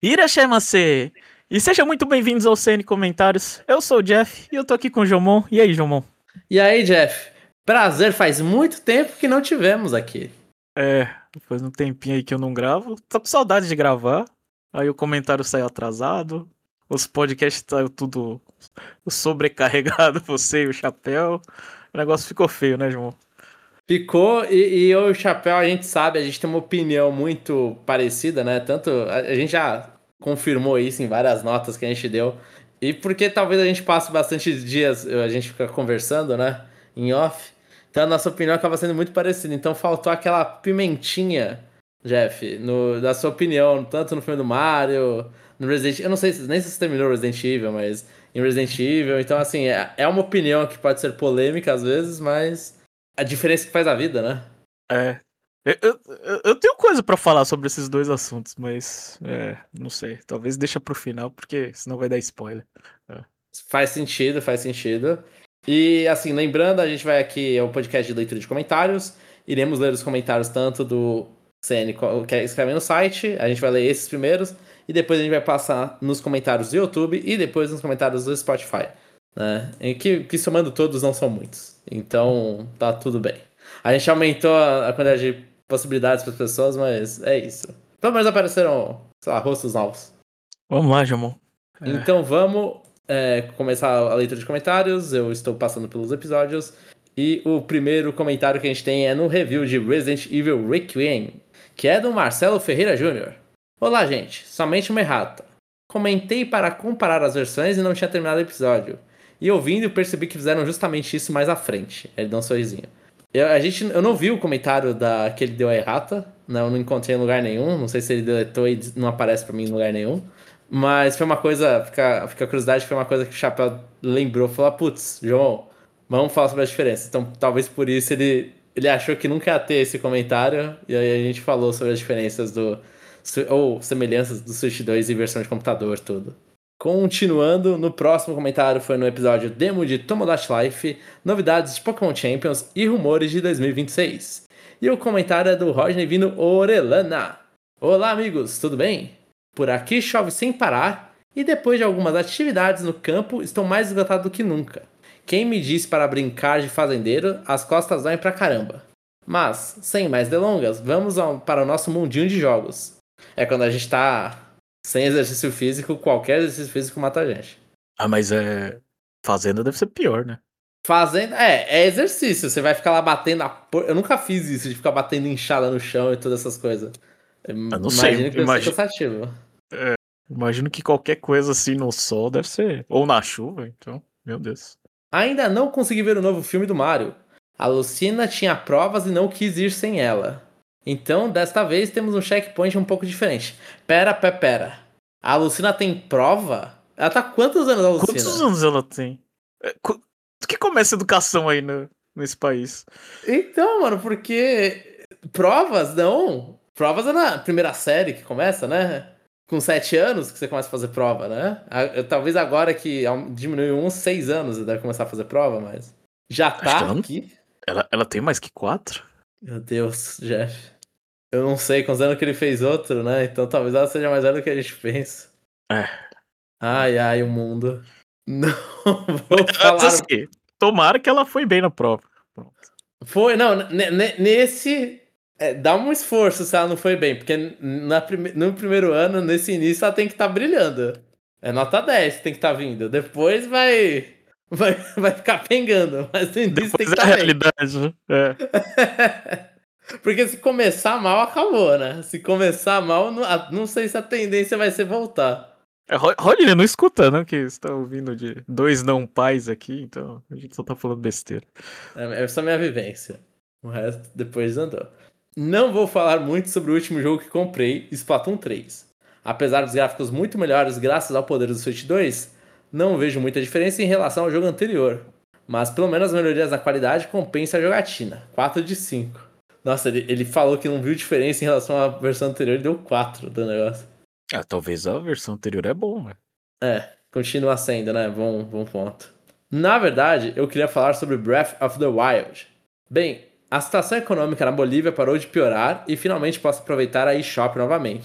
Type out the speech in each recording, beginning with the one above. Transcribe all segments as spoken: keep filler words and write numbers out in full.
Irashimase! E sejam muito bem-vindos ao C N Comentários. Eu sou o Jeff e eu tô aqui com o Jomon. E aí, Jomon? E aí, Jeff? Prazer, faz muito tempo que não tivemos aqui. É, faz um tempinho aí que eu não gravo. Tô com saudade de gravar. Aí o comentário saiu atrasado. Os podcasts saiu tudo sobrecarregado, você e o Chapéu. O negócio ficou feio, né, Jomon? Ficou, e, e eu e o Chapéu, a gente sabe, a gente tem uma opinião muito parecida, né? Tanto, a, a gente já confirmou isso em várias notas que a gente deu. E porque talvez a gente passe bastante dias, a gente fica conversando, né? Em off. Então a nossa opinião acaba sendo muito parecida. Então faltou aquela pimentinha, Jeff, no, da sua opinião, tanto no filme do Mario, no Resident Evil. Eu não sei se, nem se você terminou Resident Evil, mas em Resident Evil. Então, assim, é, é uma opinião que pode ser polêmica às vezes, mas a diferença que faz a vida, né? É. Eu, eu, eu tenho coisa pra falar sobre esses dois assuntos, mas é, não sei. Talvez deixa pro final, porque senão vai dar spoiler. É. Faz sentido, faz sentido. E assim, lembrando, a gente vai aqui, é o podcast de leitura de comentários. Iremos ler os comentários tanto do C N que escrevem no site. A gente vai ler esses primeiros. E depois a gente vai passar nos comentários do YouTube e depois nos comentários do Spotify. Né? E que, que somando todos não são muitos. Então tá tudo bem. A gente aumentou a, a quantidade de possibilidades para as pessoas, mas é isso. Pelo menos apareceram, sei lá, rostos novos. Vamos lá, Jamon. É. Então vamos é, começar a leitura de comentários. Eu estou passando pelos episódios. E o primeiro comentário que a gente tem é no review de Resident Evil Requiem, que é do Marcelo Ferreira Júnior Olá, gente. Somente uma errata. Comentei para comparar as versões e não tinha terminado o episódio. E ouvindo, percebi que fizeram justamente isso mais à frente. Ele deu um sorrisinho. Eu, a gente, eu não vi o comentário da, que ele deu a errata. Não, não encontrei em lugar nenhum. Não sei se ele deletou e não aparece para mim em lugar nenhum. Mas foi uma coisa, fica, fica a curiosidade, foi uma coisa que o Chapéu lembrou. Falou, putz, João, vamos falar sobre a diferença. Então, talvez por isso ele, ele achou que nunca ia ter esse comentário. E aí a gente falou sobre as diferenças do... ou semelhanças do Switch dois e versão de computador, tudo. Continuando, no próximo comentário foi no episódio Demo de Tomodachi Life, novidades de Pokémon Champions e rumores de dois mil e vinte e seis. E o comentário é do Rodney Vino Orelana. Olá, amigos, tudo bem? Por aqui chove sem parar e depois de algumas atividades no campo estou mais esgotado do que nunca. Quem me disse para brincar de fazendeiro, as costas doem pra caramba. Mas, sem mais delongas, vamos ao, para o nosso mundinho de jogos. É quando a gente tá sem exercício físico, qualquer exercício físico mata a gente. Ah, mas é... Fazenda deve ser pior, né? Fazenda, é, é exercício. Você vai ficar lá batendo a por... Eu nunca fiz isso, de ficar batendo inchada no chão e todas essas coisas. Eu não Imagino sei, que deve imagi... ser cansativo. É, imagino que qualquer coisa assim no sol deve ser... Ou na chuva, então, meu Deus. Ainda não consegui ver o novo filme do Mario. A Lucina tinha provas e não quis ir sem ela. Então, desta vez, temos um checkpoint um pouco diferente. Pera, pera, pera. A Lucina tem prova? Ela tá quantos anos, a Lucina? Quantos anos ela tem? É, qu... que começa a educação aí no, nesse país? Então, mano, porque... Provas, não. Provas é na primeira série que começa, né? Com sete anos que você começa a fazer prova, né? Talvez agora que diminuiu uns seis anos deve começar a fazer prova, mas... Já tá ela, aqui? Ela, ela tem mais que quatro? Meu Deus, Jeff. Eu não sei quantos anos que ele fez outro, né? Então talvez ela seja mais velha do que a gente pensa. É. Ai, ai, o mundo. Não vou falar... Assim, tomara que ela foi bem na prova. Pronto. Foi, não, nesse... É, dá um esforço se ela não foi bem, porque na prime... no primeiro ano, nesse início, ela tem que estar tá brilhando. É nota dez, tem que estar tá vindo. Depois vai... vai vai ficar pengando, mas no início Depois tem que estar tá bem. realidade. É. Porque se começar mal, acabou, né? Se começar mal, não, não sei se a tendência vai ser voltar. É, Rodney, não escuta, né? Que você tá ouvindo de dois não pais aqui, então a gente só tá falando besteira. É, essa é a minha vivência. O resto depois andou. Não vou falar muito sobre o último jogo que comprei, Splatoon três. Apesar dos gráficos muito melhores graças ao poder do Switch dois, não vejo muita diferença em relação ao jogo anterior. Mas pelo menos as melhorias na qualidade compensam a jogatina. quatro de cinco. Nossa, ele, ele falou que não viu diferença em relação à versão anterior e deu quatro do negócio. Ah, talvez a versão anterior é bom, né? É, continua sendo, né? Bom, bom ponto. Na verdade, eu queria falar sobre Breath of the Wild. Bem, a situação econômica na Bolívia parou de piorar e finalmente posso aproveitar a eShop novamente.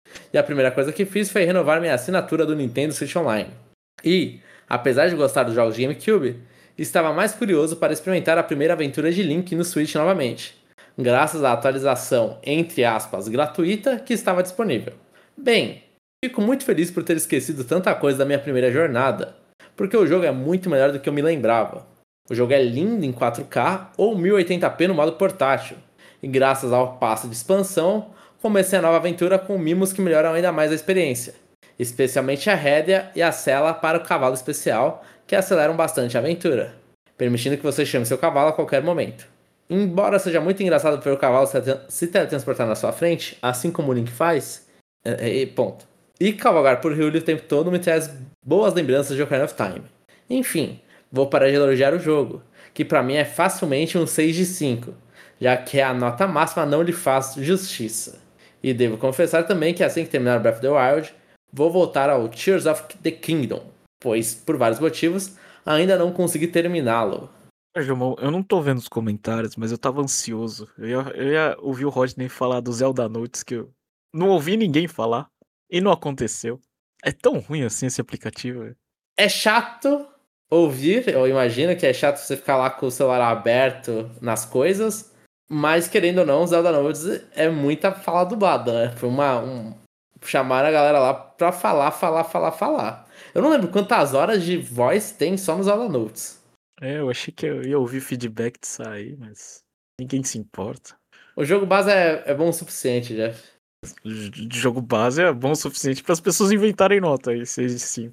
E a primeira coisa que fiz foi renovar minha assinatura do Nintendo Switch Online. E, apesar de gostar dos jogos de GameCube, estava mais curioso para experimentar a primeira aventura de Link no Switch novamente, graças à atualização, entre aspas, gratuita que estava disponível. Bem, fico muito feliz por ter esquecido tanta coisa da minha primeira jornada, porque o jogo é muito melhor do que eu me lembrava. O jogo é lindo em quatro K ou mil e oitenta p no modo portátil, e graças ao passe de expansão, comecei a nova aventura com mimos que melhoram ainda mais a experiência, especialmente a rédea e a sela para o cavalo especial, que aceleram bastante a aventura, permitindo que você chame seu cavalo a qualquer momento. Embora seja muito engraçado ver o cavalo se teletransportar na sua frente, assim como o Link faz, é, é, ponto. E cavalgar por Hyrule o tempo todo me traz boas lembranças de Ocarina of Time. Enfim, vou parar de elogiar o jogo, que pra mim é facilmente um seis de cinco, já que a nota máxima não lhe faz justiça. E devo confessar também que assim que terminar Breath of the Wild, vou voltar ao Tears of the Kingdom, pois, por vários motivos, ainda não consegui terminá-lo. Eu não tô vendo os comentários, mas eu tava ansioso. Eu ia, eu ia ouvir o Rodney falar do Zelda Notes, que eu não ouvi ninguém falar, e não aconteceu. É tão ruim assim esse aplicativo. Véio. É chato ouvir, eu imagino que é chato você ficar lá com o celular aberto nas coisas, mas querendo ou não, o Zelda Notes é muita fala dublada, né? Foi uma... Um... Chamaram a galera lá pra falar, falar, falar, falar. Eu não lembro quantas horas de voz tem só no Zelda Notes. É, eu achei que eu ia ouvir feedback disso aí, mas ninguém se importa. O jogo base é, é bom o suficiente, Jeff. O jogo base é bom o suficiente para as pessoas inventarem nota aí, seis de cinco.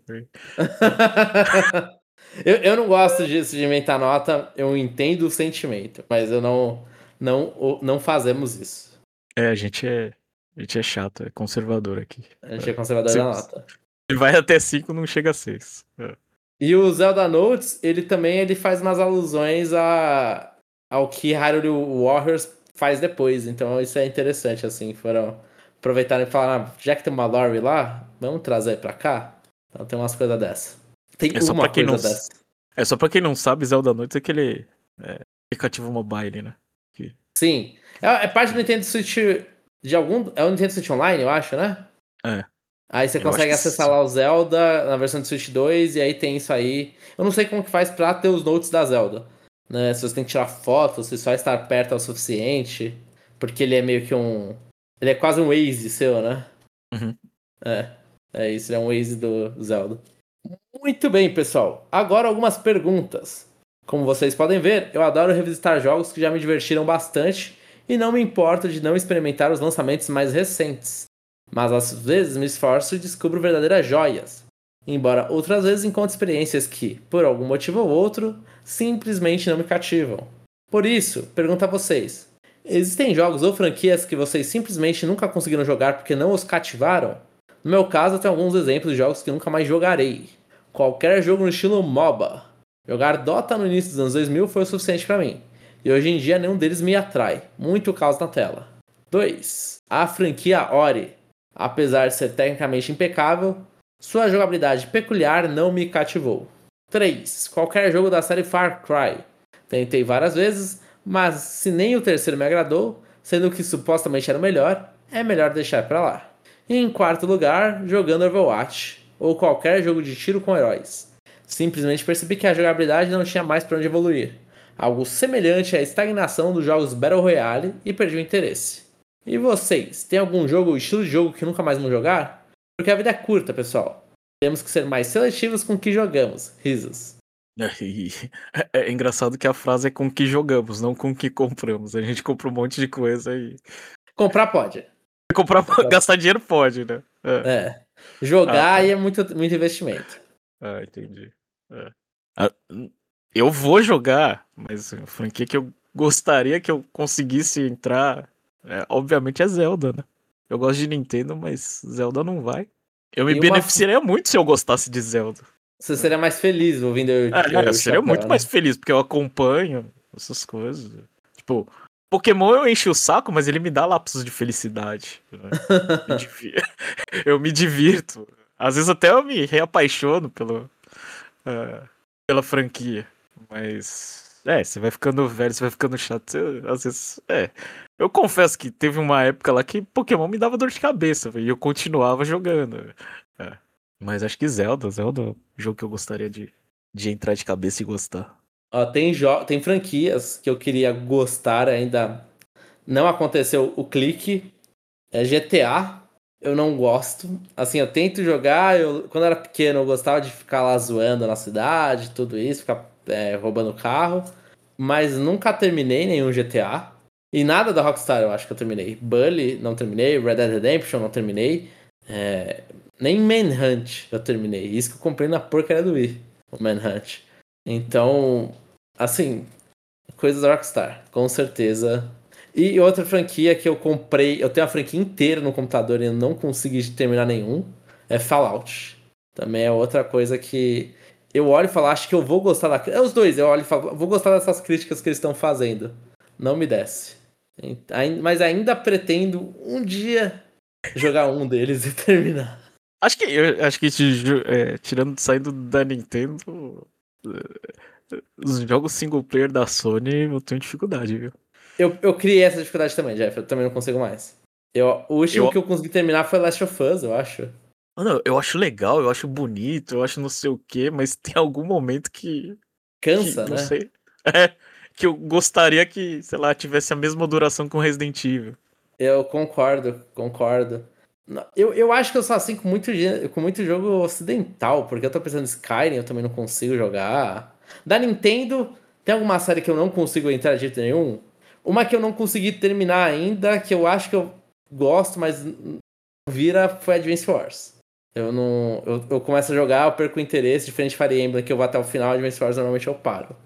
eu, eu não gosto disso de inventar nota, eu entendo o sentimento, mas eu não, não, não fazemos isso. É, a gente é, a gente é chato, é conservador aqui. A gente é conservador se, da nota. Se vai até cinco, não chega a seis. É. E o Zelda Notes, ele também ele faz umas alusões a, ao que Hyrule Warriors faz depois. Então isso é interessante, assim. Foram aproveitarem e falaram, ah, já que tem uma lore lá, vamos trazer pra cá? Então tem umas coisas dessa. Tem é só uma pra quem coisa não, dessa. É só pra quem não sabe, Zelda Notes é aquele é, aplicativo mobile, né? Que... Sim. É, é parte do Nintendo Switch de algum... É o Nintendo Switch Online, eu acho, né? É. Aí você Eu consegue acho que acessar sim. lá o Zelda na versão do Switch dois, e aí tem isso aí. Eu não sei como que faz pra ter os notes da Zelda. Né? Se você tem que tirar foto, se só estar perto é o suficiente. Porque ele é meio que um... Ele é quase um Waze seu, né? Uhum. É, é isso, ele é um Waze do Zelda. Muito bem, pessoal. Agora algumas perguntas. Como vocês podem ver, eu adoro revisitar jogos que já me divertiram bastante e não me importo de não experimentar os lançamentos mais recentes. Mas às vezes me esforço e descubro verdadeiras joias. Embora outras vezes encontre experiências que, por algum motivo ou outro, simplesmente não me cativam. Por isso, pergunto a vocês: existem jogos ou franquias que vocês simplesmente nunca conseguiram jogar porque não os cativaram? No meu caso, eu tenho alguns exemplos de jogos que nunca mais jogarei. Qualquer jogo no estilo MOBA. Jogar Dota no início dos anos dois mil foi o suficiente para mim. E hoje em dia nenhum deles me atrai. Muito caos na tela. dois. A franquia Ori. Apesar de ser tecnicamente impecável, sua jogabilidade peculiar não me cativou. três. Qualquer jogo da série Far Cry. Tentei várias vezes, mas se nem o terceiro me agradou, sendo que supostamente era o melhor, é melhor deixar pra lá. E em quarto lugar, jogando Overwatch, ou qualquer jogo de tiro com heróis. Simplesmente percebi que a jogabilidade não tinha mais para onde evoluir. Algo semelhante à estagnação dos jogos Battle Royale, e perdi o interesse. E vocês, tem algum jogo ou estilo de jogo que nunca mais vão jogar? Porque a vida é curta, pessoal. Temos que ser mais seletivos com o que jogamos. Risos. É, é engraçado que a frase é com o que jogamos, não com o que compramos. A gente compra um monte de coisa e... Comprar pode. Comprar, Comprar. Gastar dinheiro pode, né? É. é. Jogar ah, tá. aí é muito, muito investimento. Ah, entendi. É. Ah, eu vou jogar, mas a franquia que eu gostaria que eu conseguisse entrar, é, obviamente é Zelda, né? Eu gosto de Nintendo, mas Zelda não vai. Eu me e beneficiaria uma... muito se eu gostasse de Zelda. Você seria mais feliz ouvindo eu, é, eu, eu seria muito né? mais feliz, porque eu acompanho essas coisas. Tipo, Pokémon eu encho o saco, mas ele me dá lapsos de felicidade. Né? me divir... eu me divirto. Às vezes até eu me reapaixono pelo, uh, pela franquia. Mas É, você vai ficando velho, você vai ficando chato, você, às vezes. É. Eu confesso que teve uma época lá que Pokémon me dava dor de cabeça, véio, e eu continuava jogando. É. Mas acho que Zelda, Zelda é um jogo que eu gostaria de, de entrar de cabeça e gostar. Ó, tem, jo- tem franquias que eu queria gostar ainda. Não aconteceu o clique. É G T A. Eu não gosto. Assim, eu tento jogar. Eu, quando eu era pequeno, eu gostava de ficar lá zoando na cidade, tudo isso, ficar é, roubando carro. Mas nunca terminei nenhum G T A. E nada da Rockstar eu acho que eu terminei. Bully, não terminei. Red Dead Redemption, não terminei. É, nem Manhunt eu terminei. Isso que eu comprei na porcaria do Wii. O Manhunt. Então, assim, coisas da Rockstar, com certeza. E outra franquia que eu comprei, eu tenho a franquia inteira no computador e eu não consegui terminar nenhum, é Fallout. Também é outra coisa que eu olho e falo, acho que eu vou gostar da. É os dois, eu olho e falo, vou gostar dessas críticas que eles estão fazendo. Não me desce. Ain- Mas ainda pretendo um dia jogar um deles e terminar. Acho que, eu, acho que esse jo- é, tirando, saindo da Nintendo, é, os jogos single player da Sony eu tenho dificuldade, viu? Eu, eu criei essa dificuldade também, Jeff. Eu também não consigo mais. Eu, o último Eu, que eu consegui terminar foi Last of Us, eu acho. Mano, eu acho legal, eu acho bonito, eu acho não sei o quê, mas tem algum momento que, que Cansa, não né? sei, é, que eu gostaria que, sei lá, tivesse a mesma duração com Resident Evil. Eu concordo, concordo. Não, Eu, eu acho que eu sou assim com muito, gê- com muito jogo ocidental, porque eu tô pensando em Skyrim, eu também não consigo jogar. Da Nintendo, tem alguma série que eu não consigo entrar de jeito nenhum? Uma que eu não consegui terminar ainda, que eu acho que eu gosto, mas n- vira, foi Advance Wars. Eu não. Eu, eu começo a jogar, eu perco o interesse, diferente de Fire Emblem, que eu vou até o final, Advance Wars normalmente eu paro.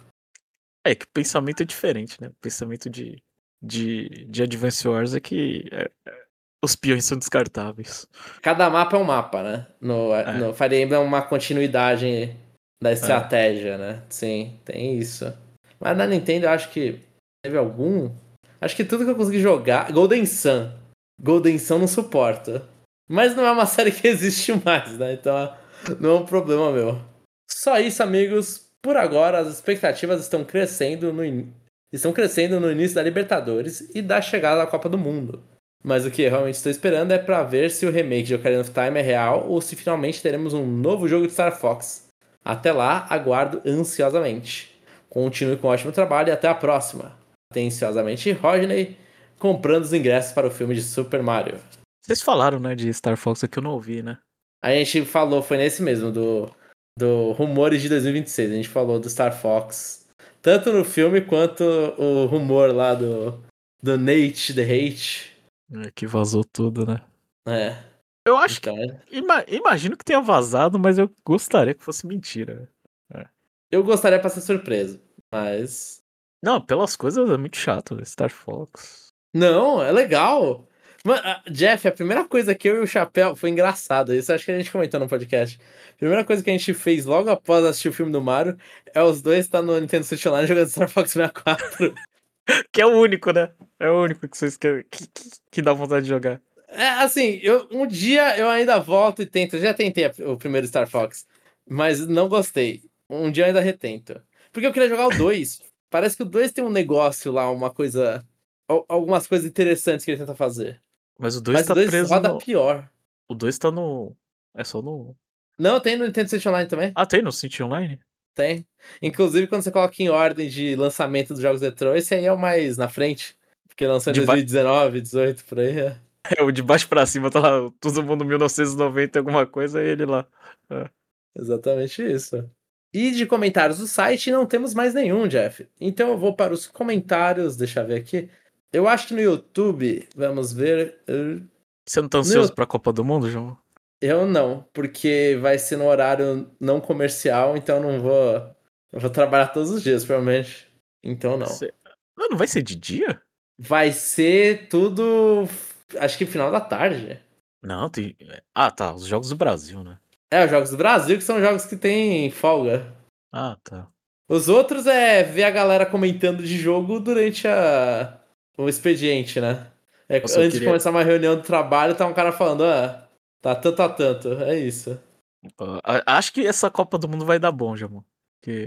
É que o pensamento é diferente, né? O pensamento de, de, de Advance Wars é que é, os peões são descartáveis. Cada mapa é um mapa, né? No, É, no Fire Emblem é uma continuidade da é. estratégia, né? Sim, tem isso. Mas na Nintendo eu acho que teve algum. Acho que tudo que eu consegui jogar. Golden Sun. Golden Sun não suporta. Mas não é uma série que existe mais, né? Então não é um problema meu. Só isso, amigos. Por agora, as expectativas estão crescendo no, in... estão crescendo no início da Libertadores e da chegada da Copa do Mundo. Mas o que eu realmente estou esperando é para ver se o remake de Ocarina of Time é real ou se finalmente teremos um novo jogo de Star Fox. Até lá, aguardo ansiosamente. Continue com um ótimo trabalho e até a próxima. Atenciosamente, Rodney, comprando os ingressos para o filme de Super Mario. Vocês falaram, né, de Star Fox aqui eu não ouvi, né? A gente falou, foi nesse mesmo, do, do Rumores de dois mil e vinte e seis. A gente falou do Star Fox. Tanto no filme quanto o rumor lá do, do Nate the Hate. É, que vazou tudo, né? É, Eu acho que. então, ima- imagino que tenha vazado, mas eu gostaria que fosse mentira. É. eu gostaria pra ser surpreso, mas. Não, pelas coisas é muito chato, né? Star Fox. Não, é legal. Mano, a- Jeff, a primeira coisa que eu e o Chapéu. Foi engraçado, isso acho que a gente comentou no podcast. A primeira coisa que a gente fez logo após assistir o filme do Mario é os dois estar no Nintendo Switch Online jogando Star Fox sessenta e quatro. Que é o único, né? É o único que vocês querem, que, que, que dá vontade de jogar. É, assim, eu, um dia eu ainda volto e tento. Eu já tentei a- o primeiro Star Fox, mas não gostei. Um dia eu ainda retento. Porque eu queria jogar o dois. Parece que o dois tem um negócio lá, uma coisa. al- Algumas coisas interessantes que ele tenta fazer. Mas o dois Mas o tá dois preso roda no. pior. O dois tá no. É só no. Não, tem no Nintendo Switch Online também? Ah, tem no City Online? Tem. Inclusive, quando você coloca em ordem de lançamento dos jogos retrô, esse aí é o mais na frente. Porque lançou em De ba... dois mil e dezenove, dezoito, por aí. É. É, o de baixo pra cima tá lá, todo mundo mil novecentos e noventa e alguma coisa, e ele lá. É. Exatamente isso. E de comentários do site não temos mais nenhum, Jeff. Então eu vou para os comentários, deixa eu ver aqui. Eu acho que no YouTube, vamos ver. uh, Você não tá No ansioso YouTube, pra Copa do Mundo, João? eu não, porque vai ser no horário não comercial, então eu não vou. Eu vou trabalhar todos os dias, provavelmente. Então Vai não. ser... Não, não vai ser de dia? Vai ser tudo. Acho que final da tarde. Não, tem. Ah, tá. Os Jogos do Brasil, né? É, os Jogos do Brasil, que são jogos que tem folga. Ah, tá. Os outros é ver a galera comentando de jogo durante a... o expediente, né? É, Nossa, eu antes de queria. começar uma reunião do trabalho, tá um cara falando, ah, tá tanto a tanto. É isso. Ah, a- acho que essa Copa do Mundo vai dar bom, João. Que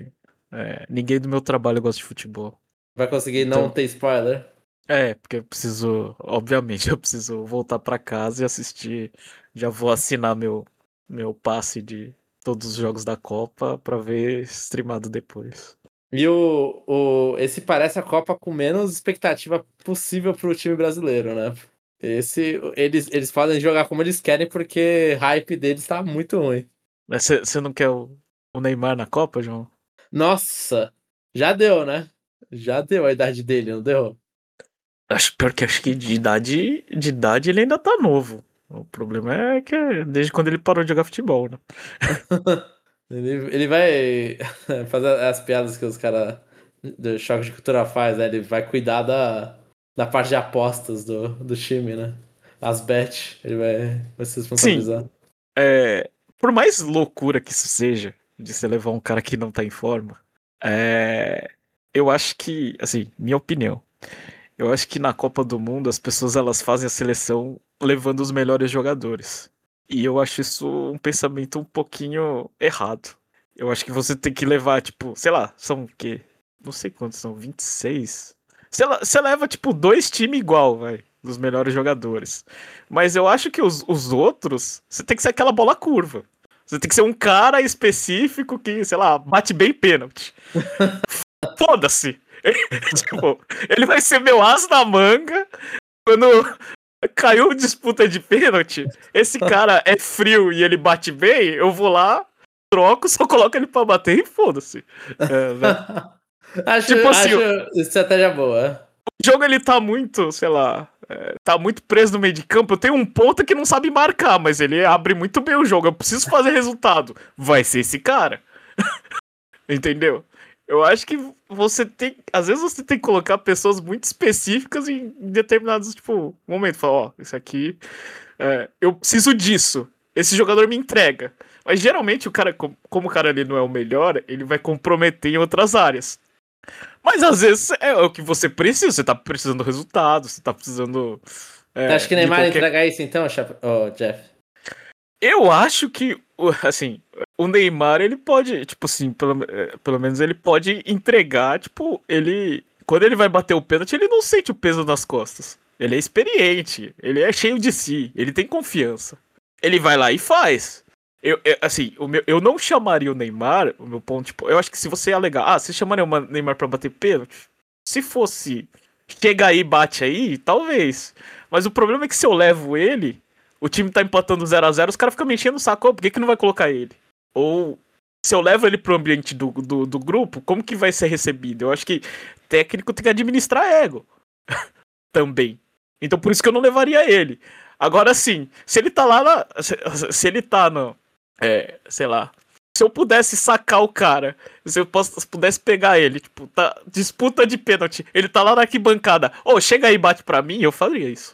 É, ninguém do meu trabalho gosta de futebol. Vai conseguir Então, não ter spoiler? é, porque eu preciso, obviamente, eu preciso voltar pra casa e assistir. Já vou assinar meu, meu passe de todos os jogos da Copa pra ver streamado depois. E o, o, esse parece a Copa com menos expectativa possível pro time brasileiro, né? Esse, eles, eles podem jogar como eles querem porque hype deles tá muito ruim. Mas você não quer o, o Neymar na Copa, João? Nossa, já deu, né? Já deu a idade dele, não deu? Acho pior que acho que de idade, de idade ele ainda tá novo. O problema é que é desde quando ele parou de jogar futebol, né? Ele, ele vai fazer as piadas que os caras do Choque de Cultura faz, né? Ele vai cuidar da, da parte de apostas do, do time, né? As bets, ele vai, vai se Sim, responsabilizar. é, por mais loucura que isso seja, de você levar um cara que não tá em forma, é, eu acho que, assim, minha opinião, eu acho que na Copa do Mundo as pessoas elas fazem a seleção levando os melhores jogadores. E eu acho isso um pensamento um pouquinho errado. Eu acho que você tem que levar, tipo, sei lá, são o quê? Não sei quantos são, vinte e seis. Você, le- você leva, tipo, dois times igual, vai, dos melhores jogadores. Mas eu acho que os, os outros, você tem que ser aquela bola curva. Você tem que ser um cara específico que, sei lá, bate bem pênalti. Foda-se! Tipo, ele vai ser meu as na manga quando caiu disputa de pênalti. Esse cara é frio e ele bate bem, eu vou lá, troco, só coloco ele pra bater e foda-se. É, né? Acho, Tipo assim, acho o estratégia boa. jogo ele tá muito, sei lá, é, tá muito preso no meio de campo. Eu tenho um ponta que não sabe marcar, mas ele abre muito bem o jogo. Eu preciso fazer resultado. Vai ser esse cara. Entendeu? Eu acho que você tem. Às vezes você tem que colocar pessoas muito específicas em determinados, tipo, momentos. Falar, ó, isso aqui. É, eu preciso disso. Esse jogador me entrega. Mas geralmente o cara, como o cara ali não é o melhor, ele vai comprometer em outras áreas. Mas às vezes é o que você precisa. Você tá precisando do resultado, você tá precisando. Você acha É, que de Neymar qualquer. entrega isso então, Chap- ô, Jeff? Eu acho que, o- assim, o Neymar, ele pode, tipo assim, pelo, eh, pelo menos ele pode entregar, tipo, ele. Quando ele vai bater o pênalti, ele não sente o peso nas costas. Ele é experiente, ele é cheio de si, ele tem confiança. Ele vai lá e faz. Eu, eu- assim, o meu, eu não chamaria o Neymar, o meu ponto, tipo, eu acho que se você alegar, ah, você chamaria o Neymar pra bater pênalti? Se fosse, chega aí, bate aí, talvez. Mas o problema é que se eu levo ele, o time tá empatando zero a zero, os caras ficam me enchendo o saco, oh, por que, que não vai colocar ele? Ou se eu levo ele pro ambiente do, do, do grupo, como que vai ser recebido? Eu acho que técnico tem que administrar ego também. Então por isso que eu não levaria ele. Agora sim, se ele tá lá na, se, se ele tá no. É, sei lá. Se eu pudesse sacar o cara, se eu posso, pudesse pegar ele, tipo, tá, disputa de pênalti, ele tá lá na arquibancada, ô, oh, chega aí e bate pra mim, eu faria isso.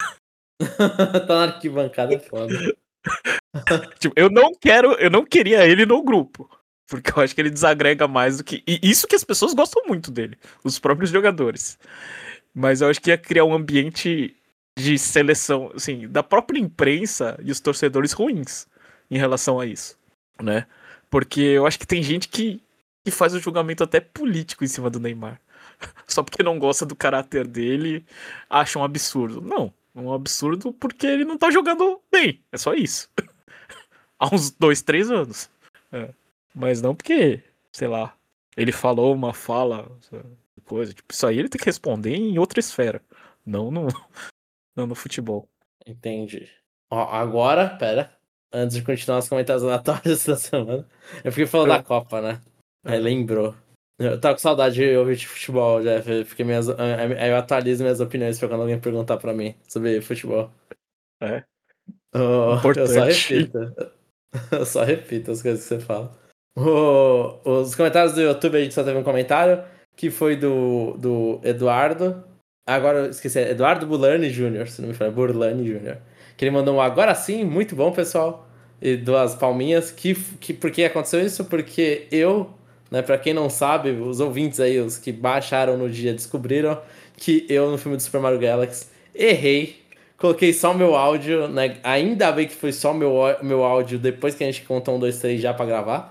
Tá na arquibancada, é foda. Tipo, eu não quero, eu não queria ele no grupo. Porque eu acho que ele desagrega mais do que. E isso que as pessoas gostam muito dele, os próprios jogadores. Mas eu acho que ia criar um ambiente de seleção, assim, da própria imprensa e os torcedores ruins em relação a isso, né? Porque eu acho que tem gente que, que faz o julgamento até político em cima do Neymar. Só porque não gosta do caráter dele, acha um absurdo. Não, é um absurdo porque ele não tá jogando bem. É só isso. Há uns dois, três anos. É. Mas não porque, sei lá, ele falou uma fala, coisa. Tipo, isso aí ele tem que responder em outra esfera. Não no, não no futebol. Entendi. Ó, agora, pera. Antes de continuar os comentários aleatórios da semana, eu fiquei falando da É, Copa, né? Aí é. lembrou. Eu tava com saudade de ouvir de futebol, Jeff. Eu fiquei minhas, aí eu atualizo minhas opiniões pra quando alguém perguntar pra mim sobre futebol. É. Oh, eu só Importante. repito. Eu só repito as coisas que você fala. O- os comentários do YouTube, a gente só teve um comentário que foi do, do Eduardo. Agora eu esqueci, é Eduardo Bulani Júnior, se não me engano, Burlani Júnior. Que ele mandou um agora sim, muito bom, pessoal. E duas palminhas. Que, que, por que aconteceu isso? Porque eu, né, pra quem não sabe, os ouvintes aí, os que baixaram no dia, descobriram que eu, no filme do Super Mario Galaxy, errei. Coloquei só o meu áudio, né? Ainda bem que foi só o meu, meu áudio depois que a gente contou um, dois, três já pra gravar.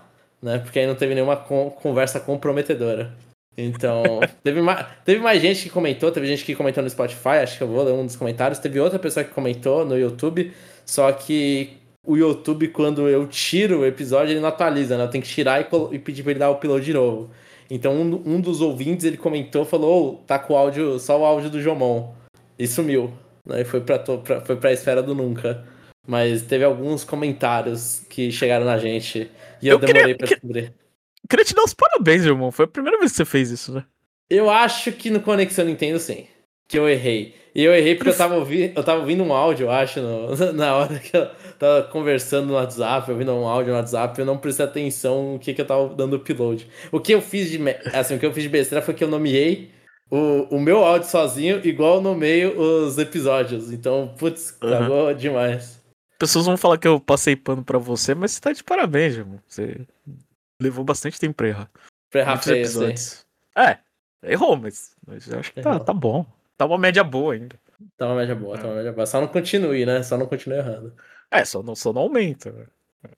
né? Porque aí não teve nenhuma con- conversa comprometedora. Então, teve, ma- teve mais gente que comentou, teve gente que comentou no Spotify, acho que eu vou ler um dos comentários. Teve outra pessoa que comentou no YouTube, só que o YouTube, quando eu tiro o episódio, ele não atualiza, né? Eu tenho que tirar e, colo- e pedir pra ele dar o upload de novo. Então, um, um dos ouvintes, ele comentou, falou, ô, tá com o áudio, só o áudio do Jomon. E sumiu, né? E foi pra, to- pra, foi pra esfera do nunca. Mas teve alguns comentários que chegaram na gente e eu Eu queria, demorei pra que- descobrir. queria te dar os parabéns, irmão. Foi a primeira vez que você fez isso, né? Eu acho que no Conexão Nintendo, sim. Que eu errei. E eu errei porque eu tava, ouvi... eu tava ouvindo um áudio, eu acho, no... na hora que eu tava conversando no WhatsApp, ouvindo um áudio no WhatsApp, eu não prestei atenção no que, que eu tava dando upload. O que eu fiz de, me- assim, o que eu fiz de besteira foi que eu nomeei o, o meu áudio sozinho, igual eu nomeio os episódios. Então, putz, Aham. cagou demais. Pessoas vão falar que eu passei pano pra você, mas você tá de parabéns, irmão. Você levou bastante tempo pra errar. Pra errar Muitos feio, assim. episódios. É, errou, mas, mas eu acho que tá, Errou. tá bom. Tá uma média boa ainda. Tá uma média boa, tá uma média boa. Só não continue, né? Só não continue errando. É, só não, só não aumenta. Né?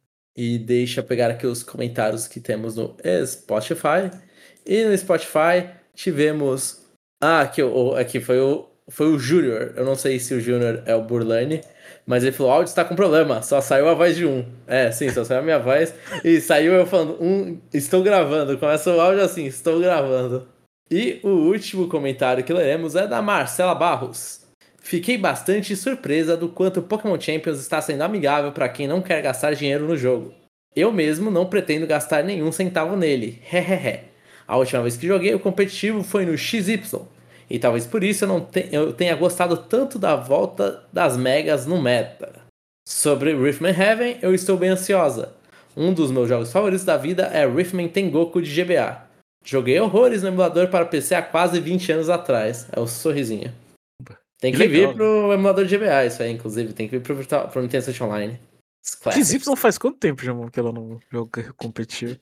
E deixa eu pegar aqui os comentários que temos no Spotify. E no Spotify tivemos. Ah, aqui, o- aqui foi o, foi o Júnior. Eu não sei se o Júnior é o Burlane, mas ele falou: o áudio está com problema, só saiu a voz de um. É, sim, só saiu a minha voz. E saiu eu falando: um, estou gravando. Começa o áudio assim: estou gravando. E o último comentário que leremos é da Marcela Barros. Fiquei bastante surpresa do quanto o Pokémon Champions está sendo amigável para quem não quer gastar dinheiro no jogo. Eu mesmo não pretendo gastar nenhum centavo nele, hehehe. A última vez que joguei o competitivo foi no X Y, e talvez por isso eu, não te- eu tenha gostado tanto da volta das megas no meta. Sobre Rhythm Heaven, eu estou bem ansiosa. Um dos meus jogos favoritos da vida é Rhythm Tengoku de G B A. Joguei horrores no emulador para P C há quase vinte anos atrás. É o sorrisinho. Tem que, Que vir legal. pro emulador de G B A isso aí, inclusive. Tem que vir pro, Virtual- pro Nintendo Switch Online. Os Classics. X Y faz quanto tempo, irmão, que ela não joga competitivo?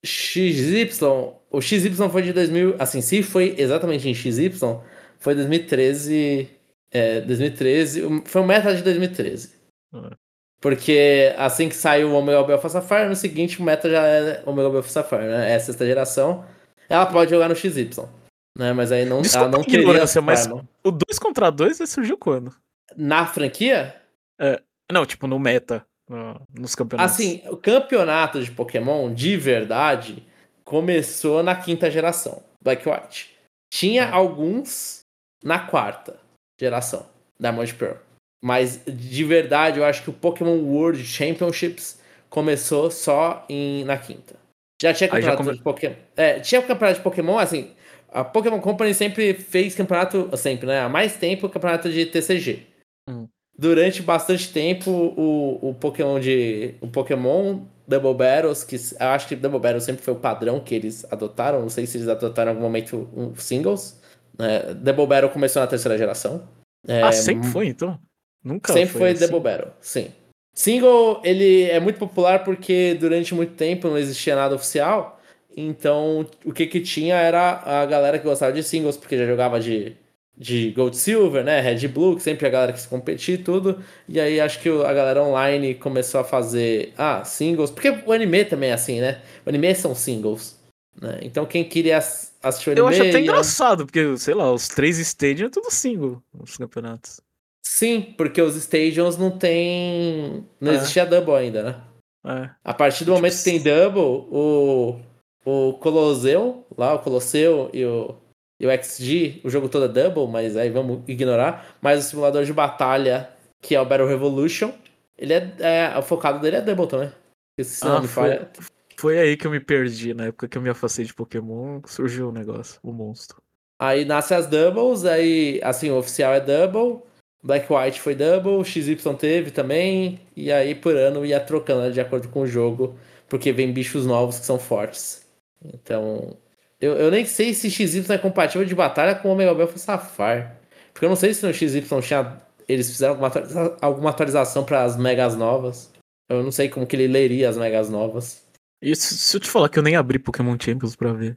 X Y. O X Y foi de dois mil. Assim, se foi exatamente em X Y, foi dois mil e treze. É, dois mil e treze. Foi o meta de dois mil e treze. Ah, Porque assim que saiu o Omega Alpha Sapphire, no seguinte o meta já é Omega Alpha Sapphire, né? É a sexta geração. Ela pode jogar no X Y, né? Mas aí não, ela Desculpa não a teria ignorância, as mas Primal. o dois contra dois surgiu quando? Na franquia? É, não, tipo, no meta, no- nos campeonatos. Assim, o campeonato de Pokémon, de verdade, começou na quinta geração, Black White. Tinha Ah. alguns na quarta geração, Diamond Pearl. Mas, de verdade, eu acho que o Pokémon World Championships começou só em, na quinta. Já tinha Aí já campeonato come... de Pokémon. É, tinha campeonato de Pokémon, assim, a Pokémon Company sempre fez campeonato, sempre, né? Há mais tempo, campeonato de T C G. Hum. Durante bastante tempo, o, o Pokémon de. O Pokémon Double Battles, que eu acho que Double Battles sempre foi o padrão que eles adotaram. Não sei se eles adotaram em algum momento um singles. Né? Double Battle começou na terceira geração. Ah, É, sempre foi, então? Nunca sempre foi foi assim? Double Battle, sim. Single, ele é muito popular porque durante muito tempo não existia nada oficial. Então, o que que tinha era a galera que gostava de singles, porque já jogava de, de Gold Silver, né? Red Blue, que sempre a galera quis competir e tudo. E aí acho que a galera online começou a fazer, ah, singles. Porque o anime também é assim, né? O anime são singles. Né? Então, quem queria ass- assistir o Eu anime acho até ia... engraçado, porque, sei lá, os três stadium é tudo single nos campeonatos. Sim, porque os Stadiums não tem. Não É. existia double ainda, né? É. A partir do Tipo, momento que tem double, o, o Colosseu, lá, o Colosseu e o, e o X G, o jogo todo é double, mas aí vamos ignorar. Mas o simulador de batalha, que é o Battle Revolution, ele é, é o focado dele é double também. Se não Ah, me foi, falha. foi aí que eu me perdi, na época que eu me afastei de Pokémon, surgiu o negócio, o monstro. Aí nasce as doubles, aí, assim, o oficial é double, Black White foi double, X Y teve também, e aí por ano ia trocando, né, de acordo com o jogo, porque vem bichos novos que são fortes. Então, eu, eu nem sei se X Y é compatível de batalha com o Omega Alpha Sapphire, porque eu não sei se no X Y tinha, eles fizeram alguma, atualiza- alguma atualização para as megas novas. Eu não sei como que ele leria as megas novas. E se, se eu te falar que eu nem abri Pokémon Champions pra ver?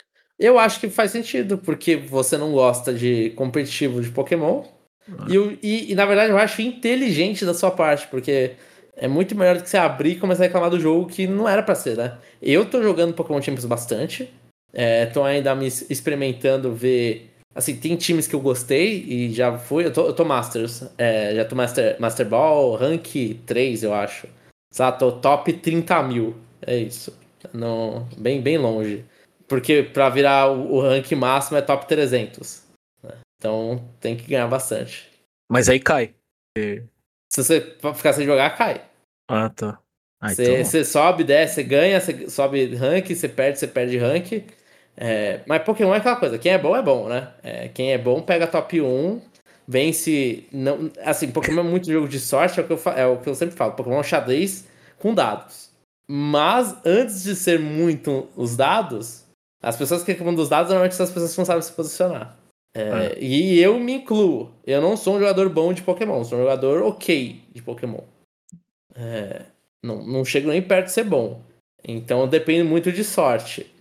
Eu acho que faz sentido, porque você não gosta de competitivo de Pokémon. Ah. E, eu- e, e, na verdade eu acho inteligente da sua parte, porque É muito melhor do que você abrir e começar a reclamar do jogo que não era pra ser, né? Eu tô jogando Pokémon Champions bastante. É, tô ainda me experimentando ver. Assim, tem times que eu gostei e já fui. Eu tô, eu tô Masters. É, já tô Master, Master Ball, Rank três, eu acho. Sabe? Tô top trinta mil. É isso. Não, bem, bem longe. Porque pra virar o, o rank máximo é top trezentos. Né? Então tem que ganhar bastante. Mas aí cai. Se você ficar sem jogar, cai. Ah, tá. Ah, Você, então. você sobe, desce, você ganha, você sobe rank, você perde, você perde rank. É, mas Pokémon é aquela coisa, quem é bom é bom, né? É, quem é bom pega top um, vence. Não, assim, Pokémon é muito jogo de sorte, é o que eu, fa- é o que eu sempre falo. Pokémon é um xadrez com dados. Mas antes de ser muito os dados, as pessoas que reclamam dos dados normalmente são as pessoas que não sabem se posicionar. É. É, e eu me incluo. Eu não sou um jogador bom de Pokémon, sou um jogador ok de Pokémon. É, não, não chego nem perto de ser bom. Então depende muito de sorte.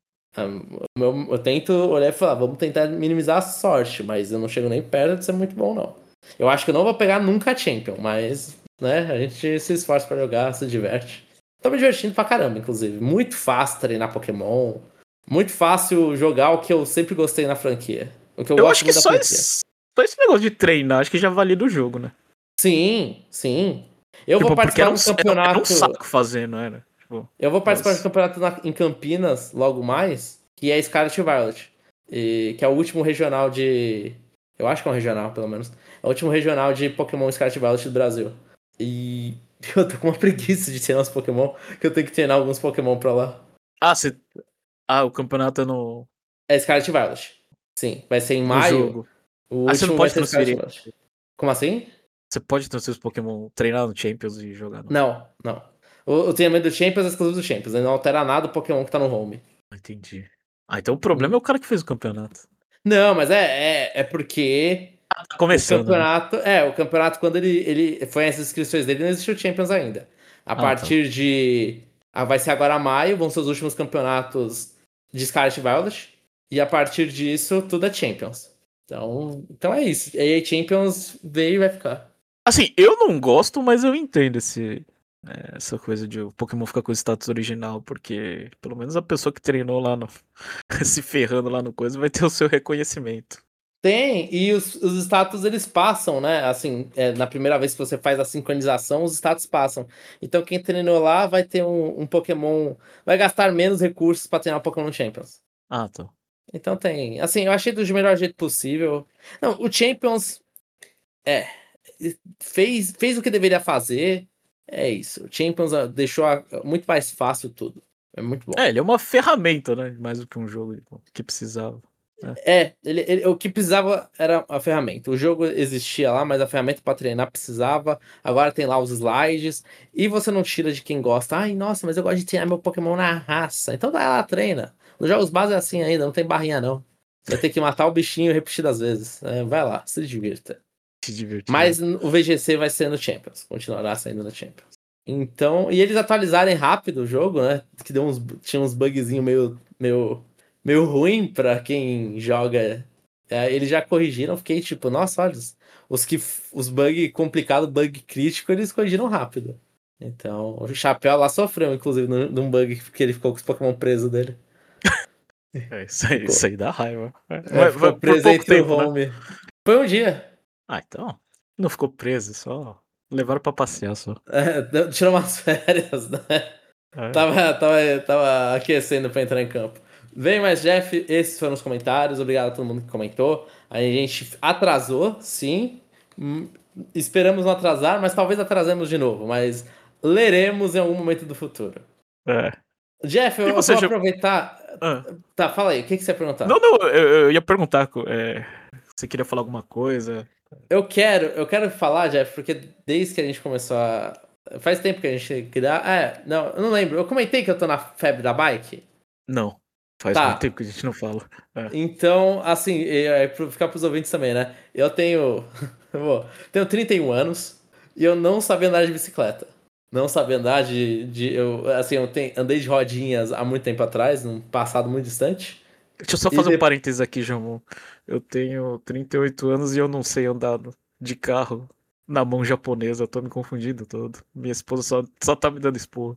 Eu, eu tento olhar e falar, vamos tentar minimizar a sorte, mas eu não chego nem perto de ser muito bom, não. Eu acho que eu não vou pegar nunca a Champion, mas, né, a gente se esforça pra jogar, se diverte. Tô me divertindo pra caramba, inclusive. Muito fácil treinar Pokémon. Muito fácil jogar o que eu sempre gostei na franquia. O que eu Eu gosto acho que muito da só franquia. esse, só esse negócio de treinar, acho que já valida o jogo, né? Sim, sim. Eu vou Tipo, porque participar era um, de um era, era um campeonato. saco fazer, não era? Tipo, Eu vou participar de um mas. campeonato na- em Campinas logo mais, que é Scarlet Violet. E, que é o último regional de. Eu acho que é um regional, pelo menos. É o último regional de Pokémon Scarlet Violet do Brasil. E eu tô com uma preguiça de treinar os Pokémon, que eu tenho que treinar alguns Pokémon pra lá. Ah, você. Ah, o campeonato é no, É Scarlet Violet. Sim, vai ser em no maio. jogo. O Ah, você não último vai pode ser Scarlet transferir. Violet. Como assim? Você pode transferir os Pokémon, treinar no Champions e jogar no. Não, não. O, o treinamento do Champions é exclusivo do Champions. Ele não altera nada do Pokémon que tá no home. Entendi. Ah, então o problema é o cara que fez o campeonato. Não, mas é, é, é porque Tá o começando, né? campeonato. É, o campeonato, quando ele, ele foi essas inscrições dele, não existiu Champions ainda. A Ah, tá. partir de. Ah, vai ser agora maio, vão ser os últimos campeonatos de Scarlet Violet. E a partir disso, tudo é Champions. Então, então é isso. E aí Champions veio e vai ficar. Assim, eu não gosto, mas eu entendo esse, é, essa coisa de o Pokémon ficar com o status original, porque pelo menos a pessoa que treinou lá no. se ferrando lá no coisa vai ter o seu reconhecimento. Tem, e os, os status eles passam, né? Assim, é, na primeira vez que você faz a sincronização, os status passam. Então quem treinou lá vai ter um, um Pokémon. Vai gastar menos recursos pra treinar o Pokémon Champions. Ah, tá. Então tem. Assim, eu achei do melhor jeito possível. Não, o Champions. É. Fez, fez o que deveria fazer. É isso. O Champions ah, deixou a- muito mais fácil tudo. É muito bom. É, ele é uma ferramenta, né? Mais do que um jogo que precisava. Né? É, ele, ele- o que precisava era a ferramenta. O jogo existia lá, mas a ferramenta para treinar precisava. Agora tem lá os slides. E você não tira de quem gosta. Ai, nossa, mas eu gosto de treinar meu Pokémon na raça. Então vai lá, treina. Nos jogos base é assim ainda, não tem barrinha não. Você vai ter que matar o bichinho repetidas vezes. É, vai lá, se divirta. Se divertir. Mas o V G C vai ser no Champions. Continuará saindo no Champions. Então, e eles atualizarem rápido o jogo, né? Que deu uns, tinha uns bugzinhos meio, meio, meio ruim pra quem joga. É, eles já corrigiram. Fiquei tipo, nossa, olha, os, os que os bug complicado, bug crítico, eles corrigiram rápido. Então, o Chapéu lá sofreu, inclusive, num, num bug que ele ficou com os Pokémon presos dele. É, isso aí, Ficou, isso aí dá raiva. é, Mas, ficou mas por preso pouco entre o tempo, né? home. Foi um dia. Ah, então. Não ficou preso, só levaram pra passear só. É, deu- tirou umas férias, né? É. Tava, tava, tava aquecendo pra entrar em campo. Vem mais, Jeff. Esses foram os comentários. Obrigado a todo mundo que comentou. A gente atrasou, sim. Hum, Esperamos não atrasar, mas talvez atrasemos de novo. Mas leremos em algum momento do futuro. É. Jeff, E eu você vou já. aproveitar. Ah. Tá, fala aí. O que, que você ia Não, perguntar? não, eu, eu ia perguntar. É, você queria falar alguma coisa? Eu quero, eu quero falar, Jeff, porque desde que a gente começou a. Faz tempo que a gente criar. É, não, eu não lembro. Eu comentei que eu tô na febre da bike. Não. Faz muito Tá. tempo que a gente não fala. É. Então, assim, e, é, pra ficar pros ouvintes também, né? Eu tenho. eu vou- tenho trinta e um anos e eu não sabia andar de bicicleta. Não sabia andar de. de eu, assim, eu tenho, andei de rodinhas há muito tempo atrás, num passado muito distante. Deixa eu só E fazer um de- parênteses aqui, Jamon. Eu tenho trinta e oito anos e eu não sei andar de carro na mão japonesa, eu tô me confundindo todo. Minha esposa só, só tá me dando esporro.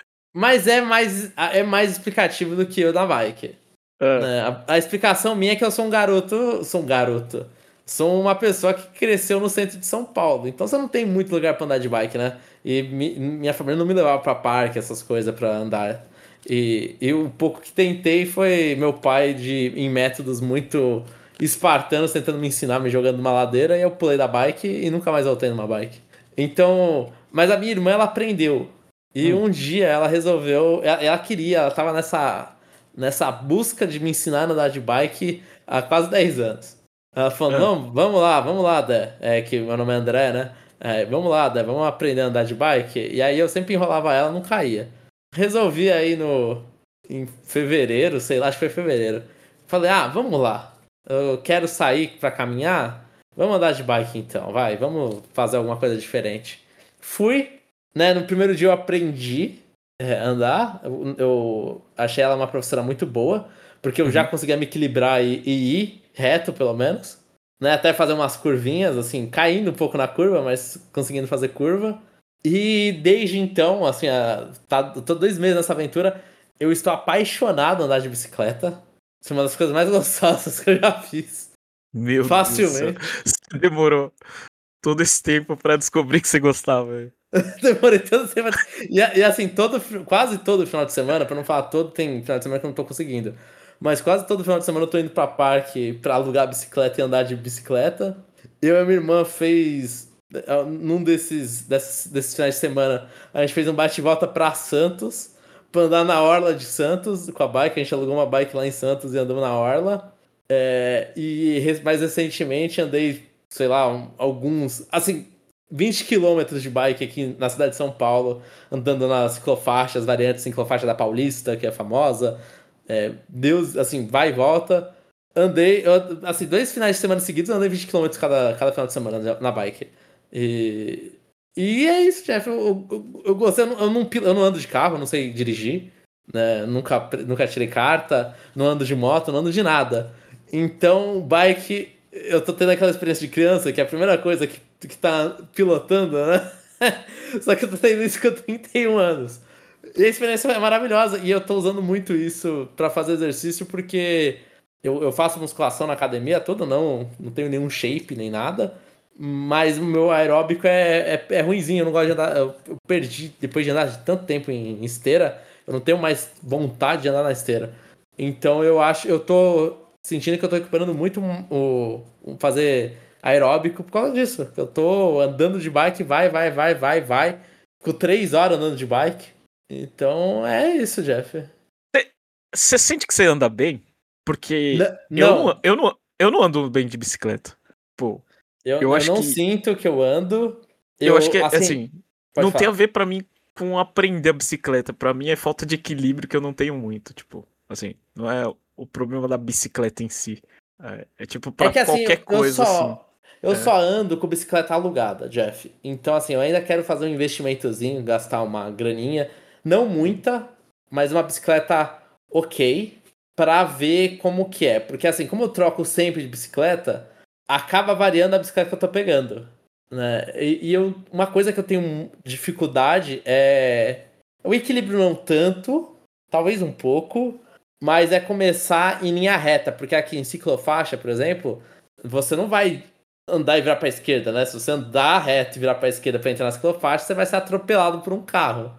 Mas é mais, é mais explicativo do que eu da bike. É. Né? A, a explicação minha é que eu sou um garoto. Sou um garoto. Sou uma pessoa que cresceu no centro de São Paulo. Então você não tem muito lugar pra andar de bike, né? E mi- minha família não me levava pra parque, essas coisas pra andar. E, e o pouco que tentei foi meu pai de, em métodos muito espartanos tentando me ensinar, me jogando numa ladeira. E eu pulei da bike e nunca mais voltei numa bike. Então. Mas a minha irmã, ela aprendeu. E Hum, um dia ela resolveu. Ela, ela queria, ela tava nessa nessa busca de me ensinar a andar de bike há quase dez anos. Ela falando, é. vamos, vamos lá, vamos lá, Dé. É que meu nome é André, né? É, vamos lá, Dé, vamos aprender a andar de bike. E aí eu sempre enrolava ela, não caía. Resolvi aí no em fevereiro, sei lá, acho que foi fevereiro. Falei, ah, vamos lá. Eu quero sair pra caminhar. Vamos andar de bike então, vai, vamos fazer alguma coisa diferente. Fui, né? No primeiro dia eu aprendi é, andar. Eu, eu achei ela uma professora muito boa, porque eu já Uhum. conseguia me equilibrar e, e ir reto, pelo menos. Né? Até fazer umas curvinhas, assim, caindo um pouco na curva, mas conseguindo fazer curva. E desde então, assim, a, tá, tô dois meses nessa aventura, eu estou apaixonado em andar de bicicleta. Isso é uma das coisas mais gostosas que eu já fiz. Meu Deus do céu. Facilmente. Você demorou todo esse tempo pra descobrir que você gostava, velho. Demorei todo tempo. E, e assim, todo, quase todo final de semana, pra não falar todo, tem final de semana que eu não tô conseguindo. Mas quase todo final de semana eu tô indo pra parque pra alugar bicicleta e andar de bicicleta. Eu e minha irmã fez. Num desses, desses, desses finais de semana, a gente fez um bate-volta pra Santos, pra andar na orla de Santos com a bike. A gente alugou uma bike lá em Santos e andamos na orla. É, e mais recentemente andei, sei lá, um- alguns. Assim, vinte quilômetros de bike aqui na cidade de São Paulo, andando nas ciclofaixas, variantes ciclofaixa da Paulista, que é famosa. É, Deus, assim, vai e volta. Andei, eu, assim, dois finais de semana seguidos, eu andei vinte quilômetros cada, cada final de semana na bike. E, e é isso, Jeff. Eu, eu, eu gostei, eu não, eu, não, pil- eu não ando de carro, eu não sei dirigir, né? Nunca, nunca tirei carta, não ando de moto, não ando de nada. Então, bike, eu tô tendo aquela experiência de criança, que é a primeira coisa que, que tá pilotando, né? Só que eu tô tendo isso com trinta e um anos. E a experiência é maravilhosa. E eu tô usando muito isso pra fazer exercício, porque eu, eu faço musculação na academia toda, não, não tenho nenhum shape nem nada. Mas o meu aeróbico é, é, é ruinzinho, eu não gosto de andar. Eu, eu perdi, depois de andar de tanto tempo em, em esteira, eu não tenho mais vontade de andar na esteira. Então eu acho, eu tô sentindo que eu tô recuperando muito o, o fazer aeróbico por causa disso. Eu tô andando de bike, vai, vai, vai, vai, vai. Fico três horas andando de bike. Então é isso, Jeff. Você sente que você anda bem? Porque N- eu não, não, eu não, eu não ando bem de bicicleta. Pô, eu, eu eu acho não que, sinto que eu ando. eu acho Eu, que, assim, assim, pode não tem a falar. ver pra mim com aprender a bicicleta. Pra mim é falta de equilíbrio que eu não tenho muito. Tipo, assim, não é o problema da bicicleta em si. É, é tipo É pra que assim, eu, qualquer eu coisa, assim. só eu É. só ando com bicicleta alugada, Jeff. Então assim, eu ainda quero fazer um investimentozinho, gastar uma graninha, não muita, mas uma bicicleta ok, pra ver como que é, porque assim, como eu troco sempre de bicicleta, acaba variando a bicicleta que eu tô pegando, né? E, e eu, uma coisa que eu tenho dificuldade é o equilíbrio não tanto, talvez um pouco, mas é começar em linha reta, porque aqui em ciclofaixa, por exemplo, você não vai andar e virar para a esquerda, né? Se você andar reto e virar para a esquerda para entrar na ciclofaixa, você vai ser atropelado por um carro.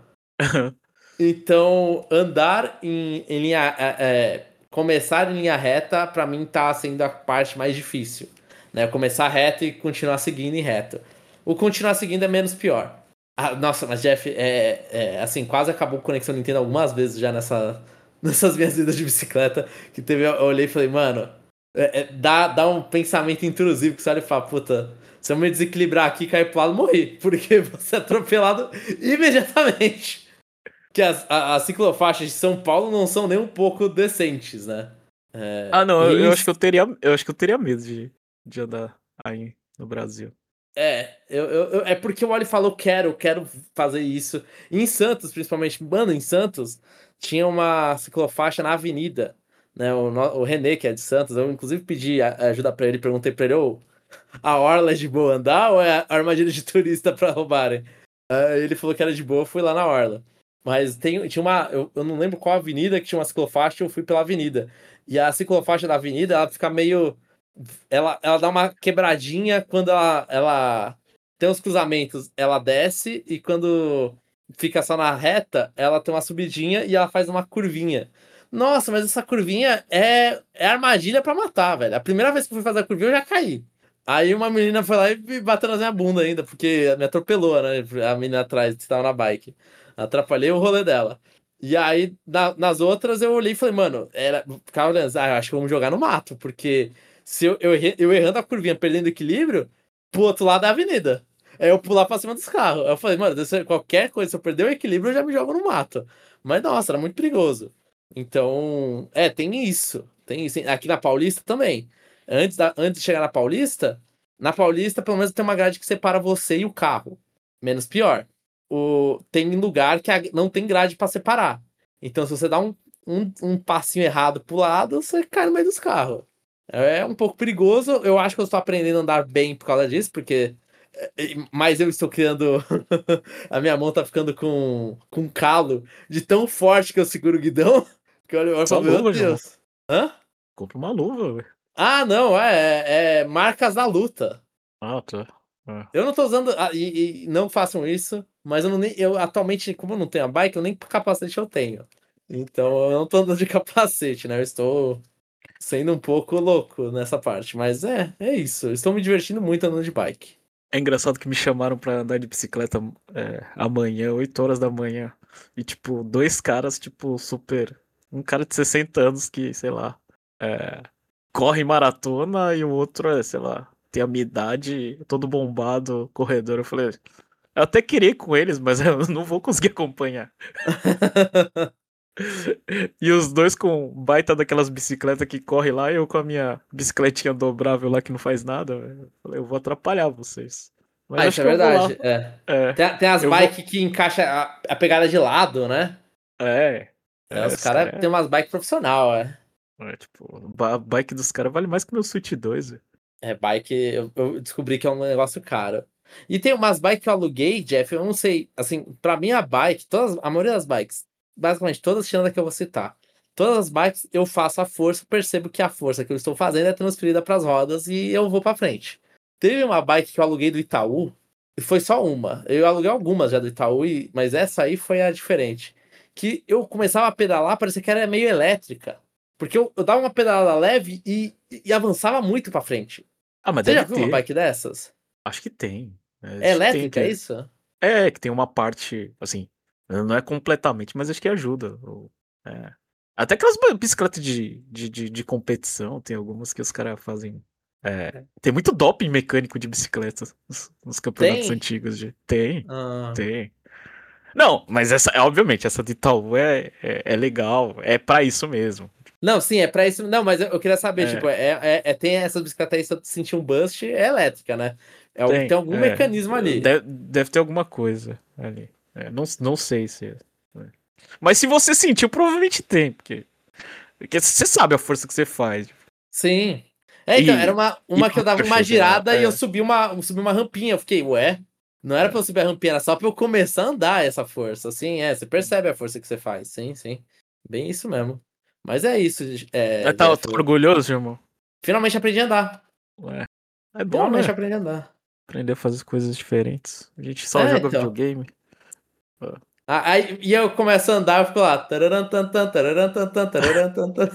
Então, andar em, em linha, é, é, começar em linha reta, para mim tá sendo a parte mais difícil, né? Começar reto e continuar seguindo em reto. O continuar seguindo é menos pior. Ah, nossa, mas Jeff, é, é, assim, quase acabou a conexão Nintendo algumas vezes já nessa, nessas minhas vidas de bicicleta, que teve, eu olhei e falei, mano, é, é, dá, dá um pensamento intrusivo que você olha e fala, puta, se eu me desequilibrar aqui e cair pro lado, morri, porque você é atropelado imediatamente. Que as, a- as ciclofaixas de São Paulo não são nem um pouco decentes, né? Ah, É, não, eu, e eu acho que eu teria, eu acho que eu teria medo de, de andar aí no Brasil. É, eu, eu, eu- é porque o Oli falou, quero, quero fazer isso. Em Santos, principalmente, mano, em Santos, tinha uma ciclofaixa na avenida, né? O, no- o René, que é de Santos, eu inclusive pedi a- ajuda pra ele, perguntei pra ele, ô, a orla é de boa andar ou é a armadilha de turista pra roubarem? Uh, ele falou que era de boa, eu fui lá na orla. Mas tem, tinha uma. Eu, eu não lembro qual avenida que tinha uma ciclofaixa, eu fui pela avenida. E a ciclofaixa da avenida, ela fica meio. Ela, ela dá uma quebradinha quando ela, ela tem os cruzamentos, ela desce, e quando fica só na reta, ela tem uma subidinha e ela faz uma curvinha. Nossa, mas essa curvinha é, é armadilha pra matar, velho. A primeira vez que eu fui fazer a curvinha, eu já caí. Aí uma menina foi lá e me bateu na minha bunda ainda, porque me atropelou, né? A menina atrás que estava na bike. Atrapalhei o rolê dela. E aí, na, nas outras, eu olhei e falei, mano, era, ficava olhando, ah, eu acho que vamos jogar no mato, porque se eu, eu, errei- eu errando a curvinha, perdendo equilíbrio, pro outro lado da avenida. Aí eu pular pra cima dos carros. Aí eu falei, mano, se- qualquer coisa, se eu perder o equilíbrio, eu já me jogo no mato. Mas, nossa, era muito perigoso. Então, é, tem isso. Tem isso. Aqui na Paulista também. Antes, da, antes de chegar na Paulista, na Paulista, pelo menos tem uma grade que separa você e o carro. Menos pior. O, tem lugar que a- não tem grade pra separar. Então, se você dá um, um, um passinho errado pro lado, você cai no meio dos carros. É um pouco perigoso. Eu acho que eu estou aprendendo a andar bem por causa disso, porque. é, Mas eu estou criando. A minha mão tá ficando com, com calo de tão forte que eu seguro o guidão. Que eu olho e Só falo, meu luva, João. Deus. Hã? Compra uma luva, velho. Ah, não, é, é é marcas da luta. Ah, tá. É. Eu não tô usando. ah, E, e não façam isso, mas eu não nem. Eu atualmente, como eu não tenho a bike, eu nem capacete eu tenho. Então eu não tô andando de capacete, né? Eu estou sendo um pouco louco nessa parte. Mas é, é isso. Eu estou me divertindo muito andando de bike. É engraçado que me chamaram pra andar de bicicleta é, amanhã, oito horas da manhã. E, tipo, dois caras, tipo, super. Um cara de sessenta anos que, sei lá, é, corre maratona e o outro é, sei lá, tem a minha idade, todo bombado, corredor. Eu falei, eu até queria ir com eles, mas eu não vou conseguir acompanhar. E os dois com baita daquelas bicicletas que corre lá, e eu com a minha bicicletinha dobrável lá que não faz nada. Eu falei, eu vou atrapalhar vocês. Mas Ah, isso acho é que eu vou lá. verdade. É. É, Tem, tem as eu vou. bikes que encaixa a, a pegada de lado, né? É, É, é, os os caras têm caras. umas bikes profissional, é. É, tipo, ba- a bike dos caras vale mais que meu Switch dois, velho. É, bike, eu, eu descobri que é um negócio caro. E tem umas bikes que eu aluguei, Jeff, eu não sei, assim, pra mim a bike, todas, a maioria das bikes, basicamente todas tirando a que eu vou citar, todas as bikes eu faço a força, percebo que a força que eu estou fazendo é transferida pras rodas e eu vou pra frente. Teve uma bike que eu aluguei do Itaú, e foi só uma. Eu aluguei algumas já do Itaú, e- mas essa aí foi a diferente. Que eu começava a pedalar, parecia que era meio elétrica. Porque eu, eu dava uma pedalada leve e, e avançava muito pra frente. Ah, mas Você já deve viu uma ter. bike dessas? Acho que tem. É, É acho que tem. elétrica, é Que... isso? É, que tem uma parte, assim, não é completamente, mas acho que ajuda. o- é. Até aquelas ba- bicicletas de, de, de, de competição, tem algumas que os caras fazem. É, tem muito doping mecânico de bicicleta nos, nos campeonatos Tem? antigos. De... Tem, Ah. tem. Não, mas essa, obviamente, essa de Itaú é, é, é legal, é pra isso mesmo. Não, sim, é pra isso. Não, mas eu, eu queria saber, tipo, É, é, é, é- tem essa bicicleta aí, se eu sentir um bust, é elétrica, né? É, algo- tem tem, algum é. mecanismo ali. Deve, deve ter alguma coisa ali. É, não, não sei se. é. Mas se você sentiu, provavelmente tem, porque, porque você sabe a força que você faz. Sim. É, então, era E, uma, e uma que eu dava pra uma chegar. girada e eu É, subi uma, subi uma rampinha. Eu fiquei, ué? Não era pra eu subir a rampinha, era só pra eu começar a andar essa força. Assim, é, você percebe a força que você faz. Sim, sim. Bem isso mesmo. Mas é isso, é, é, tá, Jeff. tá eu orgulhoso, irmão? Finalmente aprendi a andar. É, é bom, Finalmente né? aprendi a andar. Aprender a fazer coisas diferentes. A gente só É, joga então. videogame. Ó. Ah, Aí, e eu começo a andar, eu fico lá. Tararam, tan, tan, tararam, tan, tan, tararam, tan, tan.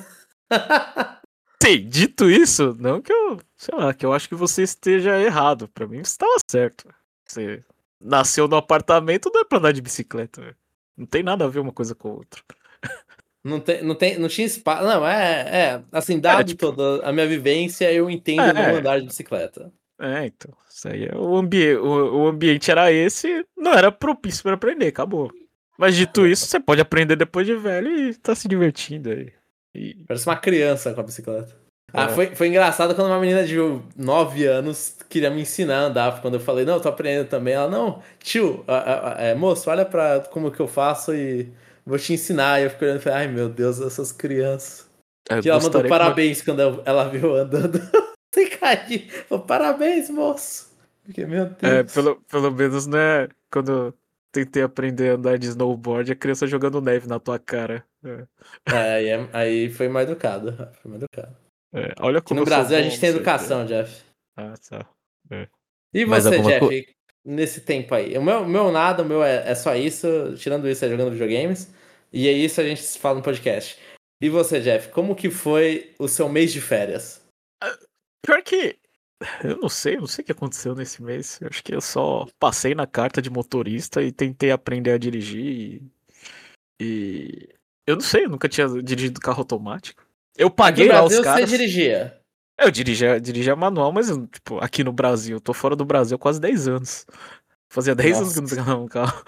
Sei, dito isso, não que eu, sei lá, que eu acho que você esteja errado. Pra mim, você estava certo. Você nasceu no apartamento, não é pra andar de bicicleta, velho. Não tem nada a ver uma coisa com a outra. Não, tem, não, tem, não tinha espaço. Não, é, é. Assim, É, dado tipo, toda a minha vivência, eu entendo não é, andar de bicicleta. é, então. Isso aí é o, ambi o, o ambiente era esse, não era propício pra aprender, acabou. Mas dito isso, você pode aprender depois de velho e tá se divertindo aí. E, Parece uma criança com a bicicleta. Ah, é, foi, foi engraçado quando uma menina de nove anos queria me ensinar a andar. Quando eu falei, não, eu tô aprendendo também. Ela, não, tio, a- a- a- é, moço, olha pra como que eu faço e vou te ensinar. E eu fico olhando e falei, ai meu Deus, essas crianças. eu Que ela mandou gostaria que uma, parabéns quando eu- ela viu eu andando. Aí, pô, parabéns, moço. Porque, meu Deus. É, pelo, pelo menos, né? Quando eu tentei aprender a andar de snowboard, a criança jogando neve na tua cara. É, É, aí, é- aí foi mal educado. Foi mal educado. é, olha Aqui como no eu sou Brasil a bom, gente não tem sei o quê. educação, Jeff. Ah, tá. É. E Mais você, alguma coisa? Jeff, nesse tempo aí? O meu, o meu nada, o meu é, é só isso. Tirando isso, é jogando videogames. E é isso a gente fala no podcast. E você, Jeff, como que foi o seu mês de férias? Pior que. Eu não sei, não sei o que aconteceu nesse mês. Eu acho que eu só passei na carta de motorista e tentei aprender a dirigir. E. e- Eu não sei, eu nunca tinha dirigido carro automático. Eu Aqui no paguei lá os Brasil você caras. dirigia. Eu dirigia, dirigia manual, mas eu, tipo, aqui no Brasil, eu tô fora do Brasil há quase dez anos. Fazia dez anos que eu não Nossa, pegava um carro.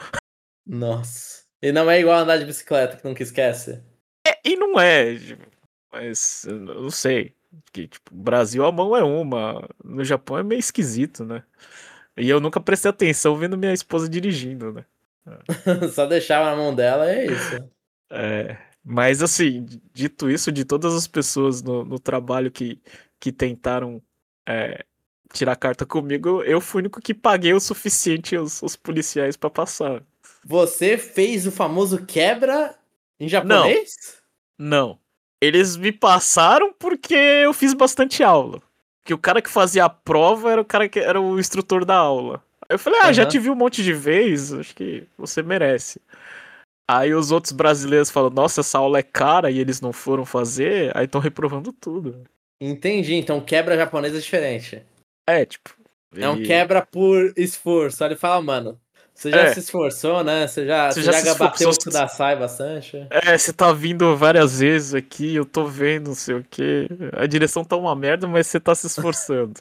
nossa. E não é igual andar de bicicleta, que nunca esquece. É, e não é, tipo, mas eu não sei. Que, tipo, Brasil a mão é uma, no Japão é meio esquisito, né? E eu nunca prestei atenção vendo minha esposa dirigindo, né? Só deixava na mão dela, é isso. É, mas assim, dito isso, de todas as pessoas no, no trabalho que, que tentaram é, tirar carta comigo, eu fui o único que paguei o suficiente os, os policiais pra passar. Você fez o famoso quebra em Não, japonês? não. Eles me passaram porque eu fiz bastante aula. Que o cara que fazia a prova era o cara que era o instrutor da aula. Aí eu falei, ah, já te Aham. vi um monte de vezes, acho que você merece. Aí os outros brasileiros falam, nossa, essa aula é cara e eles não foram fazer, aí estão reprovando tudo. Entendi, então quebra japonês é diferente. É, tipo, É um ele. quebra por esforço. Aí ele fala, mano, você já se É, esforçou, né? Você já, você você já já se bateu esforçou. o Kudasai bastante. É, você tá vindo várias vezes aqui, eu tô vendo, não sei o quê. A direção tá uma merda, mas você tá se esforçando.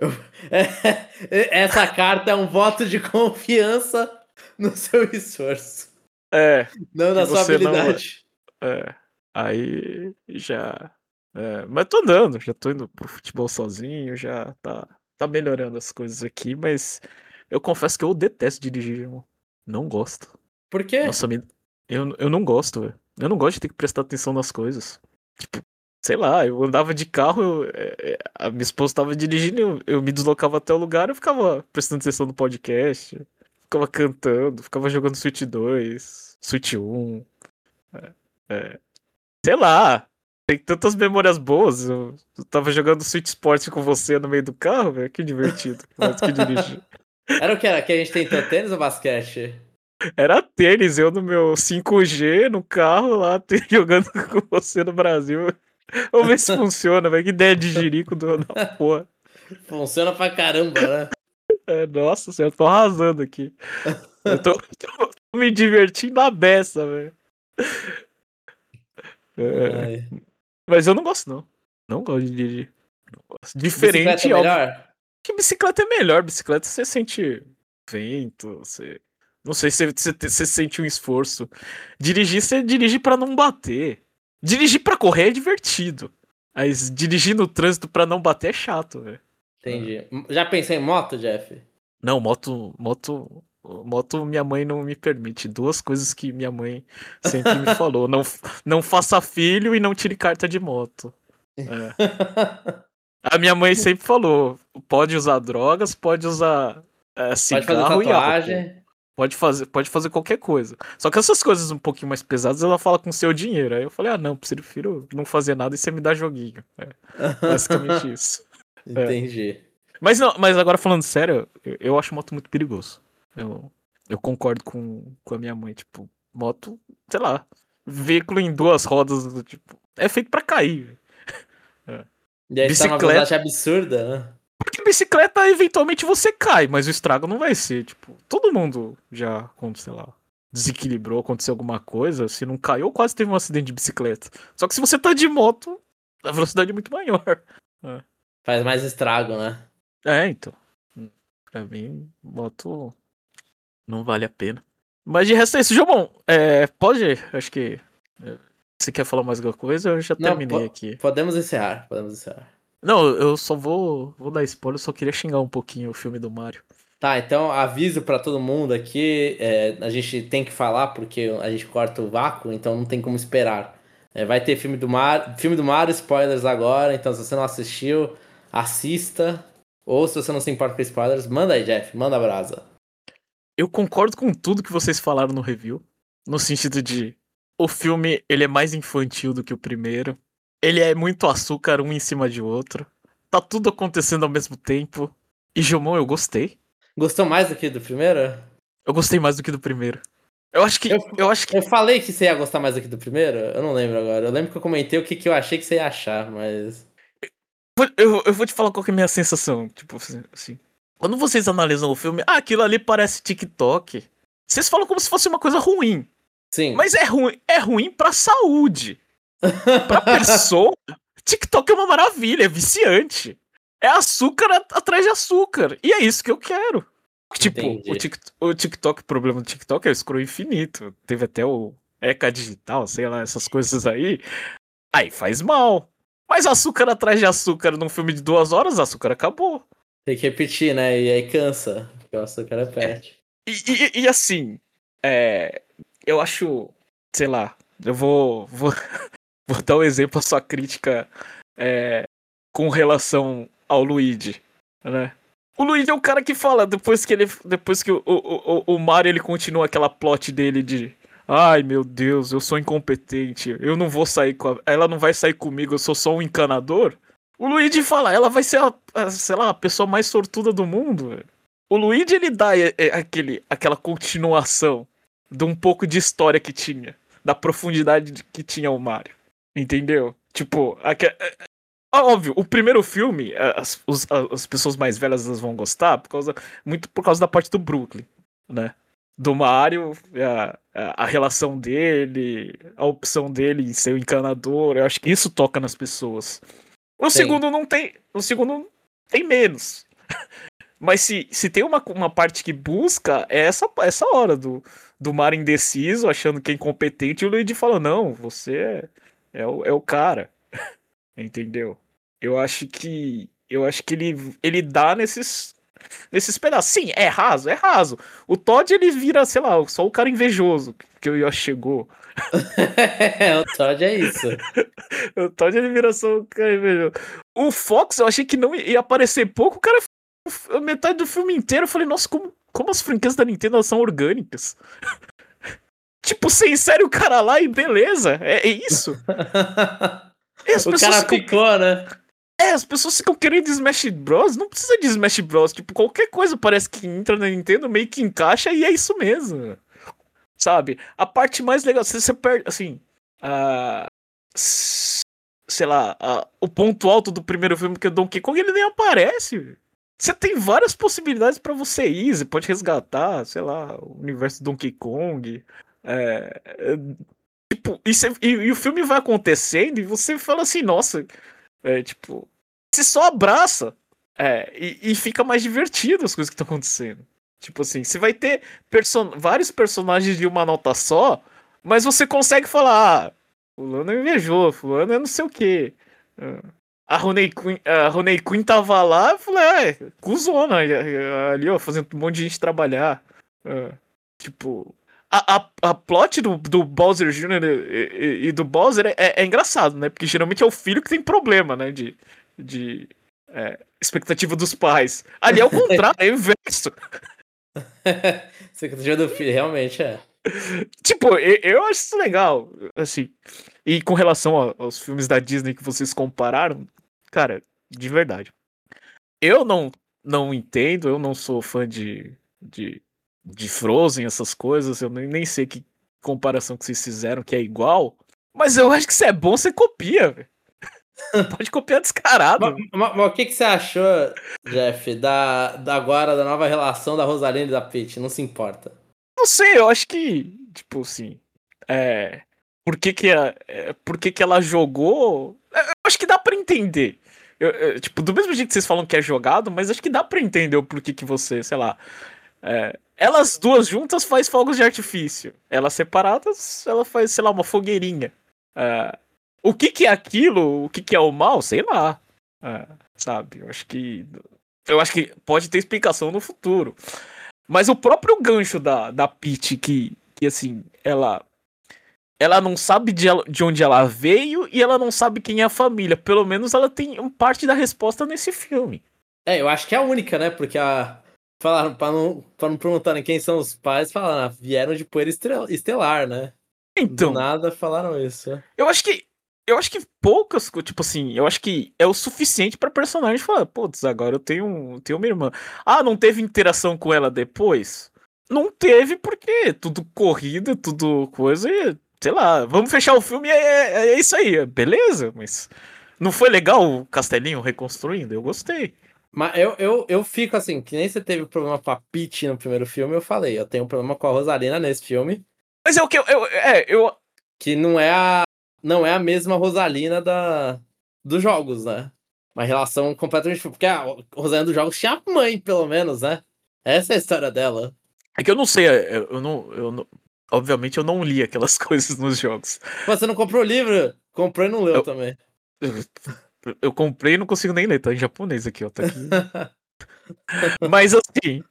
É, essa carta é um voto de confiança no seu esforço, É, não que na sua você não. habilidade. É, aí já. É, mas tô andando, já tô indo pro futebol sozinho, já tá, tá melhorando as coisas aqui, mas eu confesso que eu detesto dirigir, irmão. Não gosto. Por quê? Nossa, me... eu, eu não gosto, velho. Eu não gosto de ter que prestar atenção nas coisas. Tipo, sei lá, eu andava de carro, eu- é, é, a minha esposa tava dirigindo, eu, eu me deslocava até o lugar, eu ficava prestando atenção no podcast, ficava cantando, ficava jogando Switch dois, Switch um, é, sei lá. Tem tantas memórias boas. Eu, eu tava jogando Switch Sport com você no meio do carro, velho. Que divertido. Mais do que dirigir. Era o que era? Que a gente tentou tênis ou basquete? Era tênis, eu no meu cinco G no carro lá, te- jogando com você no Brasil. Vamos ver se funciona, velho. Que ideia de jirico do, da porra. Funciona pra caramba, né? É, nossa senhora, eu tô arrasando aqui. Eu tô, tô me divertindo a beça, velho. É, Ai. mas eu não gosto, não. Não gosto de dirigir. Não gosto. Bicicleta é Diferente, óbvio. melhor? Que bicicleta é melhor. Bicicleta você sente vento, você. Não sei se você, você sente um esforço. Dirigir, você dirige pra não bater. Dirigir pra correr é divertido. Mas dirigir no trânsito pra não bater é chato, velho. Entendi. Já pensei em moto, Jeff? Não, moto, moto, moto minha mãe não me permite. Duas coisas que minha mãe sempre me falou. Não, não faça filho e não tire carta de moto. É. A minha mãe sempre falou, pode usar drogas, pode usar é, Pode fazer cigarro e álcool. tatuagem. Pode fazer, pode fazer qualquer coisa. Só que essas coisas um pouquinho mais pesadas, ela fala com seu dinheiro. Aí eu falei, ah, não, prefiro não fazer nada e você me dá joguinho. É, basicamente isso. É. Entendi. Mas, não, mas agora falando sério, eu, eu acho moto muito perigoso. Eu, eu concordo com, com a minha mãe, tipo, moto, sei lá, veículo em duas rodas, tipo, é feito pra cair. É. E aí você tá numa Bicicleta. velocidade absurda, né? Porque bicicleta, eventualmente você cai, mas o estrago não vai ser, tipo, todo mundo já, quando, sei lá, desequilibrou, aconteceu alguma coisa, se não caiu, ou quase teve um acidente de bicicleta. Só que se você tá de moto, a velocidade é muito maior. É, Faz mais estrago, né? é então. Pra mim, moto não vale a pena. Mas de resto é isso, Jomon. É, pode, acho que. é, Você quer falar mais alguma coisa? Eu já Não, terminei po- aqui. podemos encerrar. Podemos encerrar. Não, eu só vou, vou dar spoiler, eu só queria xingar um pouquinho o filme do Mario. Tá, então aviso pra todo mundo aqui. É, a gente tem que falar porque a gente corta o vácuo, então não tem como esperar. É, vai ter filme do Mario, filme do Mario, spoilers agora, então se você não assistiu, assista. Ou se você não se importa com spoilers, manda aí, Jeff, manda a brasa. Eu concordo com tudo que vocês falaram no review. No sentido de... O filme, ele é mais infantil do que o primeiro. Ele é muito açúcar, um em cima de outro. Tá tudo acontecendo ao mesmo tempo. E Jomon, eu gostei. Gostou mais do que do primeiro? Eu gostei mais do que do primeiro. Eu acho que... Eu, Eu acho que... eu falei que você ia gostar mais do que do primeiro? Eu não lembro agora. Eu lembro que eu comentei o que, que eu achei que você ia achar, mas... Eu, eu vou te falar qual que é a minha sensação. Tipo assim... Quando vocês analisam o filme... Ah, aquilo ali parece TikTok. Vocês falam como se fosse uma coisa ruim. Sim. Mas é ruim, é ruim pra saúde. Pra pessoa... TikTok é uma maravilha, é viciante. É açúcar atrás de açúcar. E é isso que eu quero. Tipo, o, tic, o TikTok, o problema do TikTok é o scroll infinito. Teve até o Eca Digital, sei lá, essas coisas aí. Aí faz mal. Mas açúcar atrás de açúcar num filme de duas horas, açúcar acabou. Tem que repetir, né? E aí cansa. Porque o açúcar repete. É. E, e, e assim, é, eu acho, sei lá, eu vou, vou, vou dar um exemplo à sua crítica é, com relação ao Luigi, né? O Luigi é o cara que fala, depois que ele. Depois que o, o, o, o Mario ele continua aquela plot dele de. Ai meu Deus, eu sou incompetente, eu não vou sair com a, ela não vai sair comigo, eu sou só um encanador. O Luigi fala, ela vai ser a, a sei lá, a pessoa mais sortuda do mundo. Véio. O Luigi ele dá é, é, aquele, aquela continuação de um pouco de história que tinha, da profundidade que tinha o Mario. Entendeu? Tipo, aqu- óbvio, o primeiro filme, as, os- as pessoas mais velhas elas vão gostar por causa, muito por causa da parte do Brooklyn, né? Do Mario, a, a, a relação dele, a opção dele em ser o encanador, eu acho que isso toca nas pessoas. O Sim. segundo não tem, o segundo tem menos. Mas se, se tem uma, uma parte que busca, é essa, essa hora do, do Mario indeciso, achando que é incompetente, e o Luigi fala, não, você é, é, o, é o cara. Entendeu? Eu acho que. Eu acho que ele, ele dá nesses. Nesses pedaços. Sim, é raso, é raso. O Todd ele vira, sei lá, só o cara invejoso que o Yoshi chegou. O Todd é isso. O Todd ele vira só o cara invejoso. O Fox eu achei que não ia aparecer pouco, o cara. Metade do filme inteiro eu falei, nossa, como, como as franquias da Nintendo elas são orgânicas. Tipo, sem sério o cara lá e beleza, é, é isso. E as O pessoas cara ficam- ficou, né? É, as pessoas ficam querendo Smash Bros. Não precisa de Smash Bros. Tipo, qualquer coisa parece que entra na Nintendo meio que encaixa e é isso mesmo. Sabe? A parte mais legal, você, você perde, assim, a, sei lá, a, o ponto alto do primeiro filme que é o Donkey Kong, ele nem aparece. Você tem várias possibilidades pra você ir, você pode resgatar, sei lá, o universo do Donkey Kong. É, é, tipo, e, você, e, e o filme vai acontecendo e você fala assim, nossa, é, tipo, você só abraça é, e, e fica mais divertido as coisas que estão acontecendo. Tipo assim, você vai ter person vários personagens de uma nota só, mas você consegue falar, ah, fulano invejou, fulano é não sei o quê. A Honey Queen, a Honey Queen tava lá, eu falei, é, cuzona, ali ó, fazendo um monte de gente trabalhar. É, tipo, a, a, a plot do, do Bowser júnior e, e, e do Bowser é, é engraçado, né? Porque geralmente é o filho que tem problema, né? De, de é, expectativa dos pais. Ali é o contrário, é o inverso. Secretaria do filho, realmente é. Tipo, eu, eu acho isso legal, assim. E com relação a- aos filmes da Disney que vocês compararam, cara, de verdade. Eu não, não entendo, eu não sou fã de, de, de Frozen, essas coisas, eu nem, nem sei que comparação que vocês fizeram que é igual, mas eu acho que se é bom, você copia, velho. Pode copiar descarado. Mas, mas- mas o que, que você achou, Jeff, da, da agora, da nova relação da Rosalinda e da Peach? Não se importa. Não sei, eu acho que, tipo assim, é. Por que que, a, é, por que que ela jogou? É, eu acho que dá pra entender. Eu- eu, tipo, do mesmo jeito que vocês falam que é jogado, mas acho que dá pra entender o porquê que você, sei lá. É, elas duas juntas faz fogos de artifício. Elas separadas, ela faz, sei lá, uma fogueirinha. É, o que que é aquilo? O que que é o mal? Sei lá. É, sabe? Eu acho que. Eu acho que pode ter explicação no futuro. Mas o próprio gancho da, da Peach, que, que assim, ela. ela não sabe de, ela- de onde ela veio e ela não sabe quem é a família. Pelo menos ela tem um parte da resposta nesse filme. É, eu acho que é a única, né? Porque a. Falaram, pra não, pra não perguntarem quem são os pais, falaram, ah, vieram de poeira estre- estelar, né? Do Então, nada falaram isso. eu acho que. Eu acho que poucas, co- tipo assim, eu acho que é o suficiente pra personagem falar, putz, agora eu tenho, um- tenho uma irmã. Ah, não teve interação com ela depois? Não teve porque tudo corrida, tudo coisa e, sei lá, vamos fechar o filme e é, é, é isso aí, beleza, mas não foi legal o Castelinho reconstruindo? Eu gostei. Mas eu, eu, eu fico assim, que nem você teve problema com a Peach no primeiro filme, eu falei, eu tenho um problema com a Rosalina nesse filme, Mas é o que eu, eu- é, eu, que não é a, não é a mesma Rosalina da, dos jogos, né? Uma relação completamente diferente. Porque a Rosalina dos jogos tinha mãe, pelo menos, né? Essa é a história dela. é que eu não sei, é, eu, eu não, eu não, obviamente eu não li aquelas coisas nos jogos. Pô, você não comprou o livro? Comprou e não leu Eu, também. eu, eu comprei e não consigo nem ler, tá em japonês aqui, ó, tá aqui. Mas assim,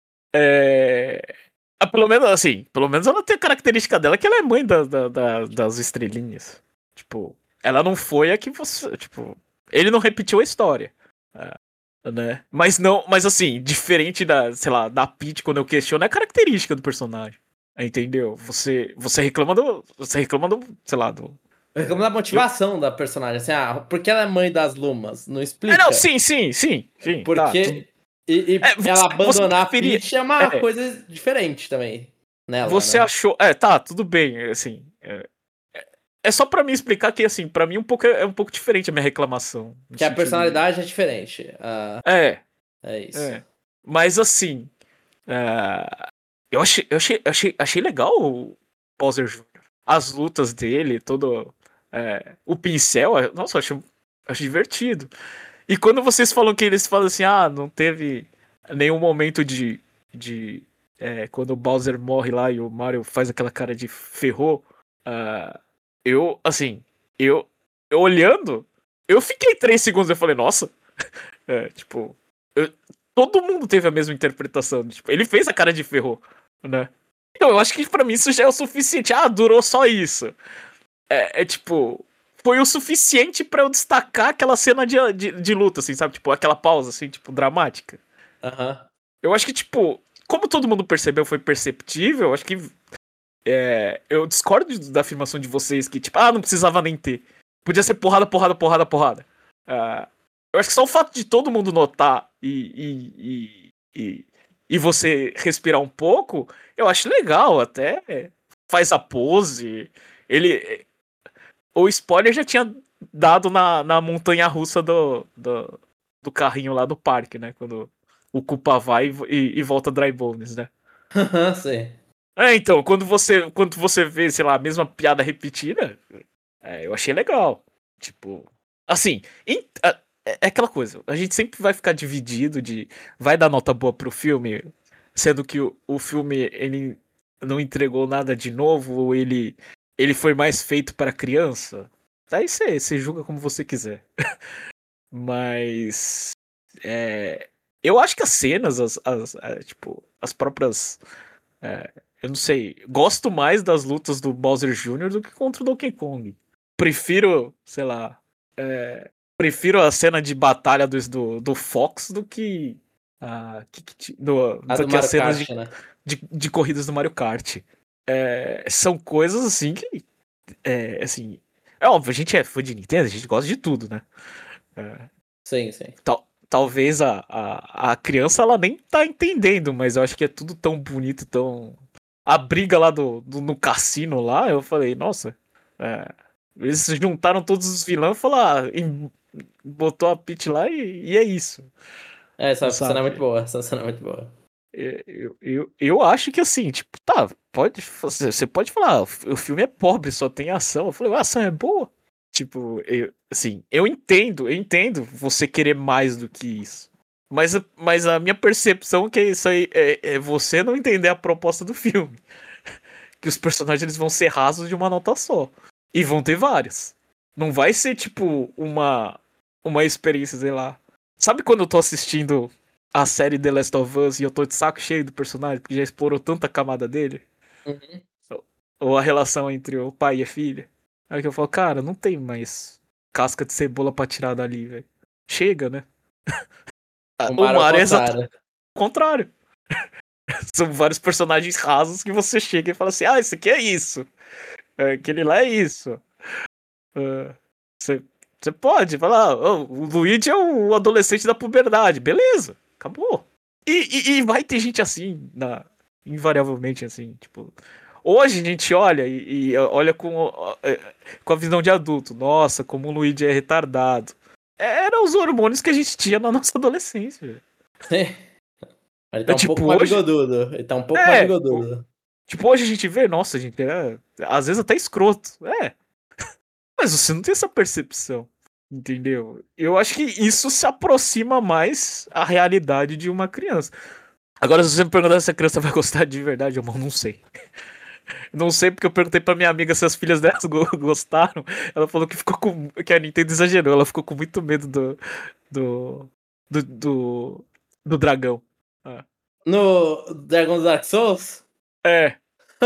é, ah, pelo menos assim, pelo menos ela tem a característica dela que ela é mãe da, da- da- das estrelinhas. Tipo, ela não foi a que você, tipo, ele não repetiu a história. Ah, né? Mas não, mas assim, diferente da, sei lá, da Peach quando eu questiono, é a característica do personagem. Entendeu? Você, você reclama do, você reclama do, sei lá, do. Eu reclamo da motivação da personagem, assim, ah, por que ela é mãe das Lumas? Não É, não, explica. sim, sim, sim, sim, tá, tudo. Porque e, e É, você, ela você abandonar a preferia, Peach é uma é, coisa diferente também nela, você né? achou, é, tá, tudo bem, assim, é, é só pra mim explicar que, assim, pra mim um pouco, é um pouco diferente a minha reclamação. No Que a sentido de. personalidade é diferente. Ah, É, é isso. é. Mas assim. é, eu achei, eu achei, achei, achei legal o Bowser júnior As lutas dele, todo. é, o pincel, é- nossa, eu acho, acho divertido. E quando vocês falam que eles falam assim, ah, não teve nenhum momento de. de é, quando o Bowser morre lá e o Mario faz aquela cara de ferrou. ah, eu, assim, eu, eu olhando, eu fiquei três segundos e falei, nossa, é, tipo, eu- todo mundo teve a mesma interpretação. Tipo, ele fez a cara de ferrou, né? Então, eu acho que pra mim isso já é o suficiente. Ah, durou só isso. É, é tipo, foi o suficiente pra eu destacar aquela cena de, de, de luta, assim, sabe? Tipo, aquela pausa, assim, tipo, dramática. Aham. Eu acho que, tipo, como todo mundo percebeu, foi perceptível, eu acho que é, eu discordo da afirmação de vocês que, tipo, ah, não precisava nem ter. Podia ser porrada, porrada, porrada, porrada. Ah, eu acho que só o fato de todo mundo notar e, e, e, e, e você respirar um pouco, eu acho legal até. Faz a pose. Ele. O spoiler já tinha dado na, na montanha russa do, do, do carrinho lá do parque, né? Quando o Koopa vai e, e volta Dry Bones, né? Aham, sei. É, então, quando você, quando você vê, sei lá, a mesma piada repetida, é, eu achei legal. Tipo, assim, em- a- é é aquela coisa, a gente sempre vai ficar dividido de vai dar nota boa pro filme, sendo que o, o filme ele não entregou nada de novo, ou ele, ele foi mais feito para criança. Aí você você julga como você quiser. Mas é, eu acho que as cenas, as, as, é, tipo, as próprias é, eu não sei. Gosto mais das lutas do Bowser júnior do que contra o Donkey Kong. Prefiro, sei lá. é, prefiro a cena de batalha do, do, do Fox do que. A, que, que- do, A do do que as Mario cenas Kart, de, né? de, de corridas do Mario Kart. É, são coisas assim que. É, assim. É óbvio, a gente é fã de Nintendo, a gente gosta de tudo, né? É, Sim, sim. tal, talvez a, a, a criança ela nem tá entendendo, mas eu acho que é tudo tão bonito, tão a briga lá do, do- no cassino lá, eu falei, nossa, é, eles juntaram todos os vilões e falaram, ah, em- botou a Peach lá e, e é isso, É, essa cena é muito sabe? boa. Essa cena é muito boa. É, Eu, eu, eu acho que assim, tipo, tá, pode, você pode falar, o filme é pobre, só tem ação. Eu falei, a ação é boa. Tipo, eu, assim, eu entendo, eu entendo você querer mais do que isso. Mas, a- mas a minha percepção é que isso aí é, é você não entender a proposta do filme. Que os personagens eles vão ser rasos de uma nota só. E vão ter várias. Não vai ser tipo uma uma experiência, sei lá. Sabe quando eu tô assistindo a série The Last of Us e eu tô de saco cheio do personagem, porque já explorou tanta camada dele? Uhum. Ou a relação entre o pai e a filha. Aí que eu falo, cara, não tem mais casca de cebola pra tirar dali, velho. Chega, né? O O Mario ao Mario é exatamente contrário. o contrário. São vários personagens rasos que você chega e fala assim, ah, esse aqui é isso. É, aquele lá é isso. É, Você você pode falar, oh, o Luigi é o adolescente da puberdade. Beleza, acabou. E, e, e vai ter gente assim, na, invariavelmente assim, tipo... Hoje a gente olha e, e olha com, é, com a visão de adulto. Nossa, como o Luigi é retardado. Eram os hormônios que a gente tinha na nossa adolescência. Velho. Ele É tá um pouco tipo, mais hoje... bigodudo. Ele tá um pouco mais É, bigodudo. tipo, hoje a gente vê, nossa, gente, é, às vezes até escroto. É, mas você não tem essa percepção, entendeu? Eu acho que isso se aproxima mais à realidade de uma criança. Agora, se você me perguntar se a criança vai gostar de verdade, eu não sei. Não sei porque eu perguntei pra minha amiga se as filhas delas gostaram. Ela falou que ficou com. Que a Nintendo exagerou, ela ficou com muito medo do. Do. Do, do, do dragão. Ah. No Dragon Dark Souls, É,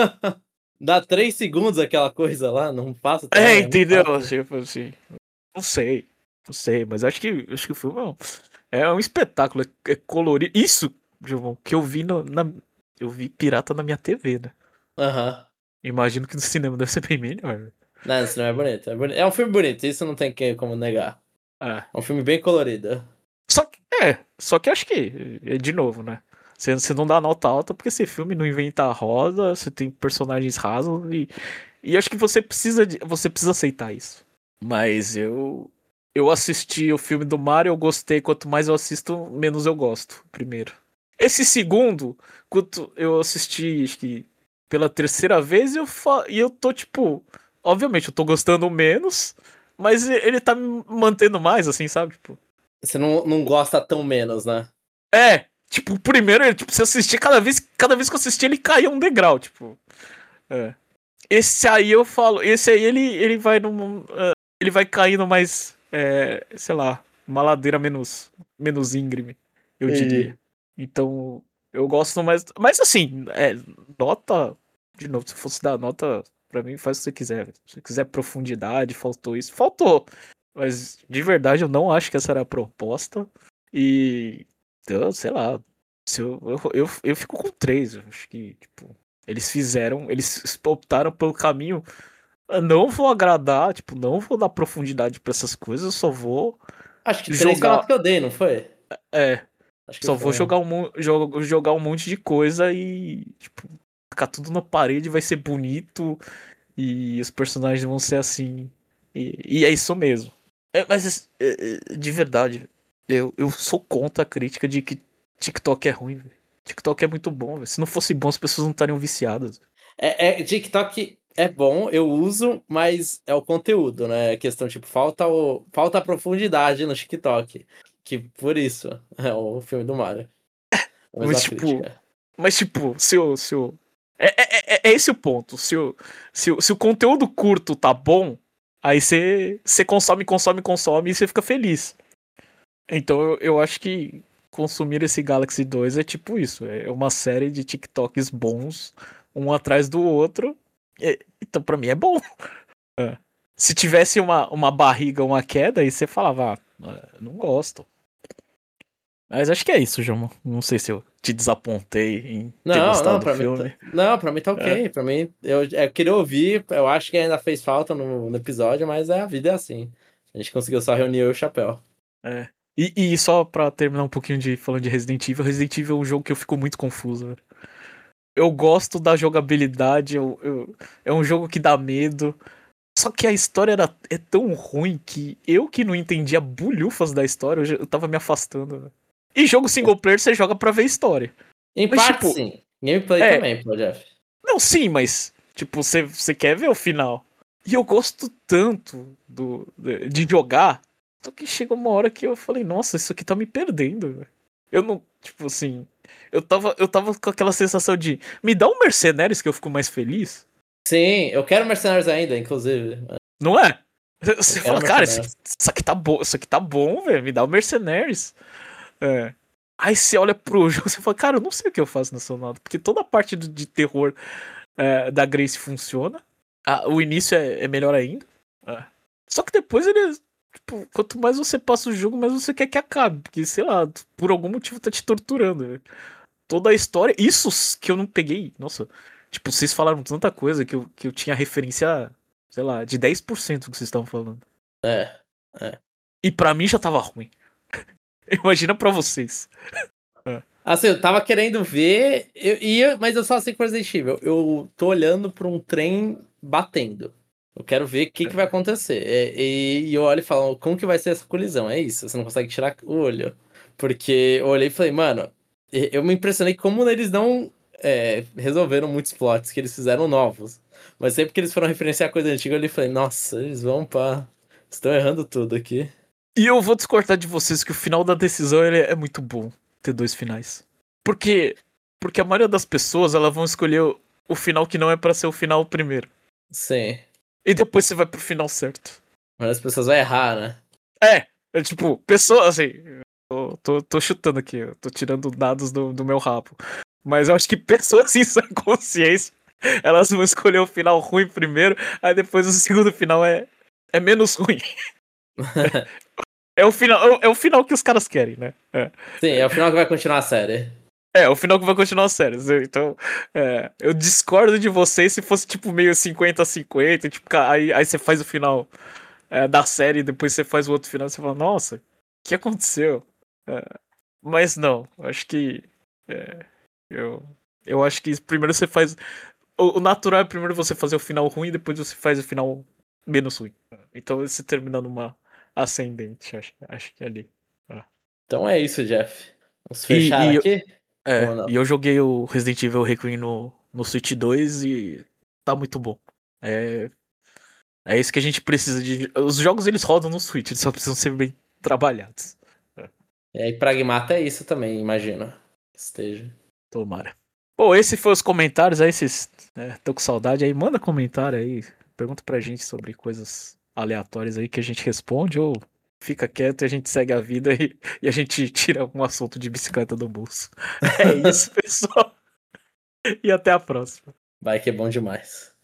dá três segundos aquela coisa lá, não passa é, também, é muito entendeu? fácil. Tipo assim. Não sei. Não sei, mas acho que, acho que o filme é um, é um espetáculo. É, é colorido. Isso, João, que eu vi no, na. Eu vi pirata na minha T V, né? Aham. Imagino que no cinema deve ser bem melhor. Não, esse não é bonito. É, bonito. É um filme bonito, isso não tem que- como negar. Ah. É um filme bem colorido. Só que, é, só que acho que, é de novo, né? Você, você não dá nota alta porque esse filme não inventa a roda, você tem personagens rasos e, e acho que você precisa de, você precisa aceitar isso. Mas eu eu assisti o filme do Mario, eu gostei, quanto mais eu assisto, menos eu gosto, primeiro. Esse segundo, quanto eu assisti, acho que pela terceira vez, eu fa... e eu tô tipo, obviamente eu tô gostando menos, mas ele tá me mantendo mais assim, sabe? Tipo, Você não, não gosta tão menos, né? é, tipo, o primeiro, ele, tipo, você assistir cada vez, cada vez que eu assistia, ele caía um degrau, tipo. É. Esse aí eu falo, esse aí ele, ele vai num. Uh, ele vai caindo mais, é, sei lá, uma ladeira menos, menos íngreme, eu Entendi. diria. Então, eu gosto mais. Mas assim, é, nota. De novo, se fosse dar nota, pra mim, faz o que você quiser. Se você quiser profundidade, faltou isso. Faltou. Mas de verdade eu não acho que essa era a proposta. E eu, sei lá, se eu, eu, eu, eu fico com três. Eu acho que, tipo, eles fizeram, eles optaram pelo caminho. Eu não vou agradar, tipo, não vou dar profundidade pra essas coisas, eu só vou Acho que três foi a nota jogar. que eu dei, não foi? É, Acho que só vou foi. jogar um, mon- jo- jogar um monte de coisa e, tipo, ficar tudo na parede, vai ser bonito e os personagens vão ser assim. E, e é isso mesmo. É, mas é, é, de verdade, eu, eu sou contra a crítica de que TikTok é ruim, velho. TikTok é muito bom, velho. Se não fosse bom, as pessoas não estariam viciadas. É, é, TikTok é bom, eu uso, mas é o conteúdo, né? A questão, tipo, falta, o, falta a profundidade no TikTok. Que por isso é o filme do Mario. A mesma Mas tipo, crítica. mas tipo, se o. Se o é, é, é, é esse o ponto. Se o, se, o, se o conteúdo curto tá bom, aí você consome, consome, consome e você fica feliz. Então eu, eu acho que consumir esse Galaxy dois é tipo isso. É uma série de TikToks bons, um atrás do outro. É, então pra mim é bom. É. Se tivesse uma, uma barriga, uma queda, aí você falava, ah, não gosto. Mas acho que é isso, João. Não sei se eu te desapontei em ter Não, gostado não, do pra mim tá, filme. não, pra mim tá É, ok. Pra mim, eu, eu queria ouvir, eu acho que ainda fez falta no, no episódio, mas é, a vida é assim. A gente conseguiu só reunir eu e o Chapéu. é. E, e só pra terminar um pouquinho de falando de Resident Evil, Resident Evil é um jogo que eu fico muito confuso, velho. Eu gosto da jogabilidade, eu, eu- é um jogo que dá medo. Só que a história era, é tão ruim que eu que não entendia bulhufas da história, eu, já- eu tava me afastando, velho. E jogo single player você joga pra ver a história. Em Mas parte, tipo, sim. Gameplay é, também, pô, Jeff. não, sim, mas tipo, você, você quer ver o final. E eu gosto tanto do, de, de jogar, só que chega uma hora que eu falei, nossa, isso aqui tá me perdendo, velho. Eu não, tipo assim, eu tava, eu tava com aquela sensação de, me dá um Mercenários que eu fico mais feliz. Sim, eu quero Mercenários ainda, inclusive. Não é? Eu Você quero fala, cara, isso aqui, Mercenários. isso aqui tá bom, isso aqui tá bom, velho, me dá o Mercenários. É. Aí você olha pro jogo e você fala, cara, eu não sei o que eu faço nessa nota, porque toda a parte do, de terror é, da Grace funciona. Ah, o início é, é melhor ainda. É. Só que depois ele. Tipo, quanto mais você passa o jogo, mais você quer que acabe. Porque, sei lá, por algum motivo tá te torturando, né? Toda a história. Isso que eu não peguei. Nossa. Tipo, vocês falaram tanta coisa que eu, que eu tinha referência, sei lá, de dez por cento do que vocês estavam falando. É, é. E pra mim já tava ruim. Imagina pra vocês. É. Assim, eu tava querendo ver, eu ia, mas eu só sei com Resident Evil. Eu tô olhando pra um trem batendo. Eu quero ver o que, que vai acontecer. É, E, e eu olho e falo, como que vai ser essa colisão? É isso, você não consegue tirar o olho. Porque eu olhei e falei, mano, e- eu me impressionei como eles não é, resolveram muitos plots que eles fizeram novos. Mas sempre que eles foram referenciar coisa antiga, eu olhei e falei, nossa, eles vão pra. Estão errando tudo aqui. E eu vou discordar de vocês que o final da decisão ele é muito bom ter dois finais. Porque porque a maioria das pessoas elas vão escolher o, o final que não é pra ser o final primeiro. Sim. E depois você vai pro final certo. Mas as pessoas vão errar, né? É, é tipo, pessoa assim, eu tô, tô chutando aqui, eu tô tirando dados do, do meu rabo. Mas eu acho que pessoas em sã consciência, elas vão escolher o final ruim primeiro, aí depois o segundo final é, é menos ruim. É o final, é o- é o final que os caras querem, né? É. Sim, é o final que vai continuar a série. É, o final que vai continuar a série. Então, é, eu discordo de vocês se fosse tipo meio cinquenta a cinquenta. Tipo, ca- aí, aí você faz o final é, da série e depois você faz o outro final e você fala, nossa, o que aconteceu? É, mas não, eu acho que. é, eu, eu acho que primeiro você faz. O, o natural é primeiro você fazer o final ruim e depois você faz o final menos ruim. Então você termina numa ascendente, acho, acho que é ali. É. Então é isso, Jeff. Vamos fechar E, e, aqui? Ou É, não? e eu joguei o Resident Evil Requiem no, no Switch dois e tá muito bom. É, é isso que a gente precisa de. Os jogos eles rodam no Switch, eles só precisam ser bem trabalhados. É, E aí, Pragmata é isso também, imagino. Esteja. tomara. Pô, esse foi os comentários aí, vocês é, tô com saudade aí, manda comentário aí, pergunta pra gente sobre coisas aleatórias aí que a gente responde ou fica quieto e a gente segue a vida e, e a gente tira algum assunto de bicicleta do bolso. É isso, pessoal. E até a próxima. Vai que é bom demais.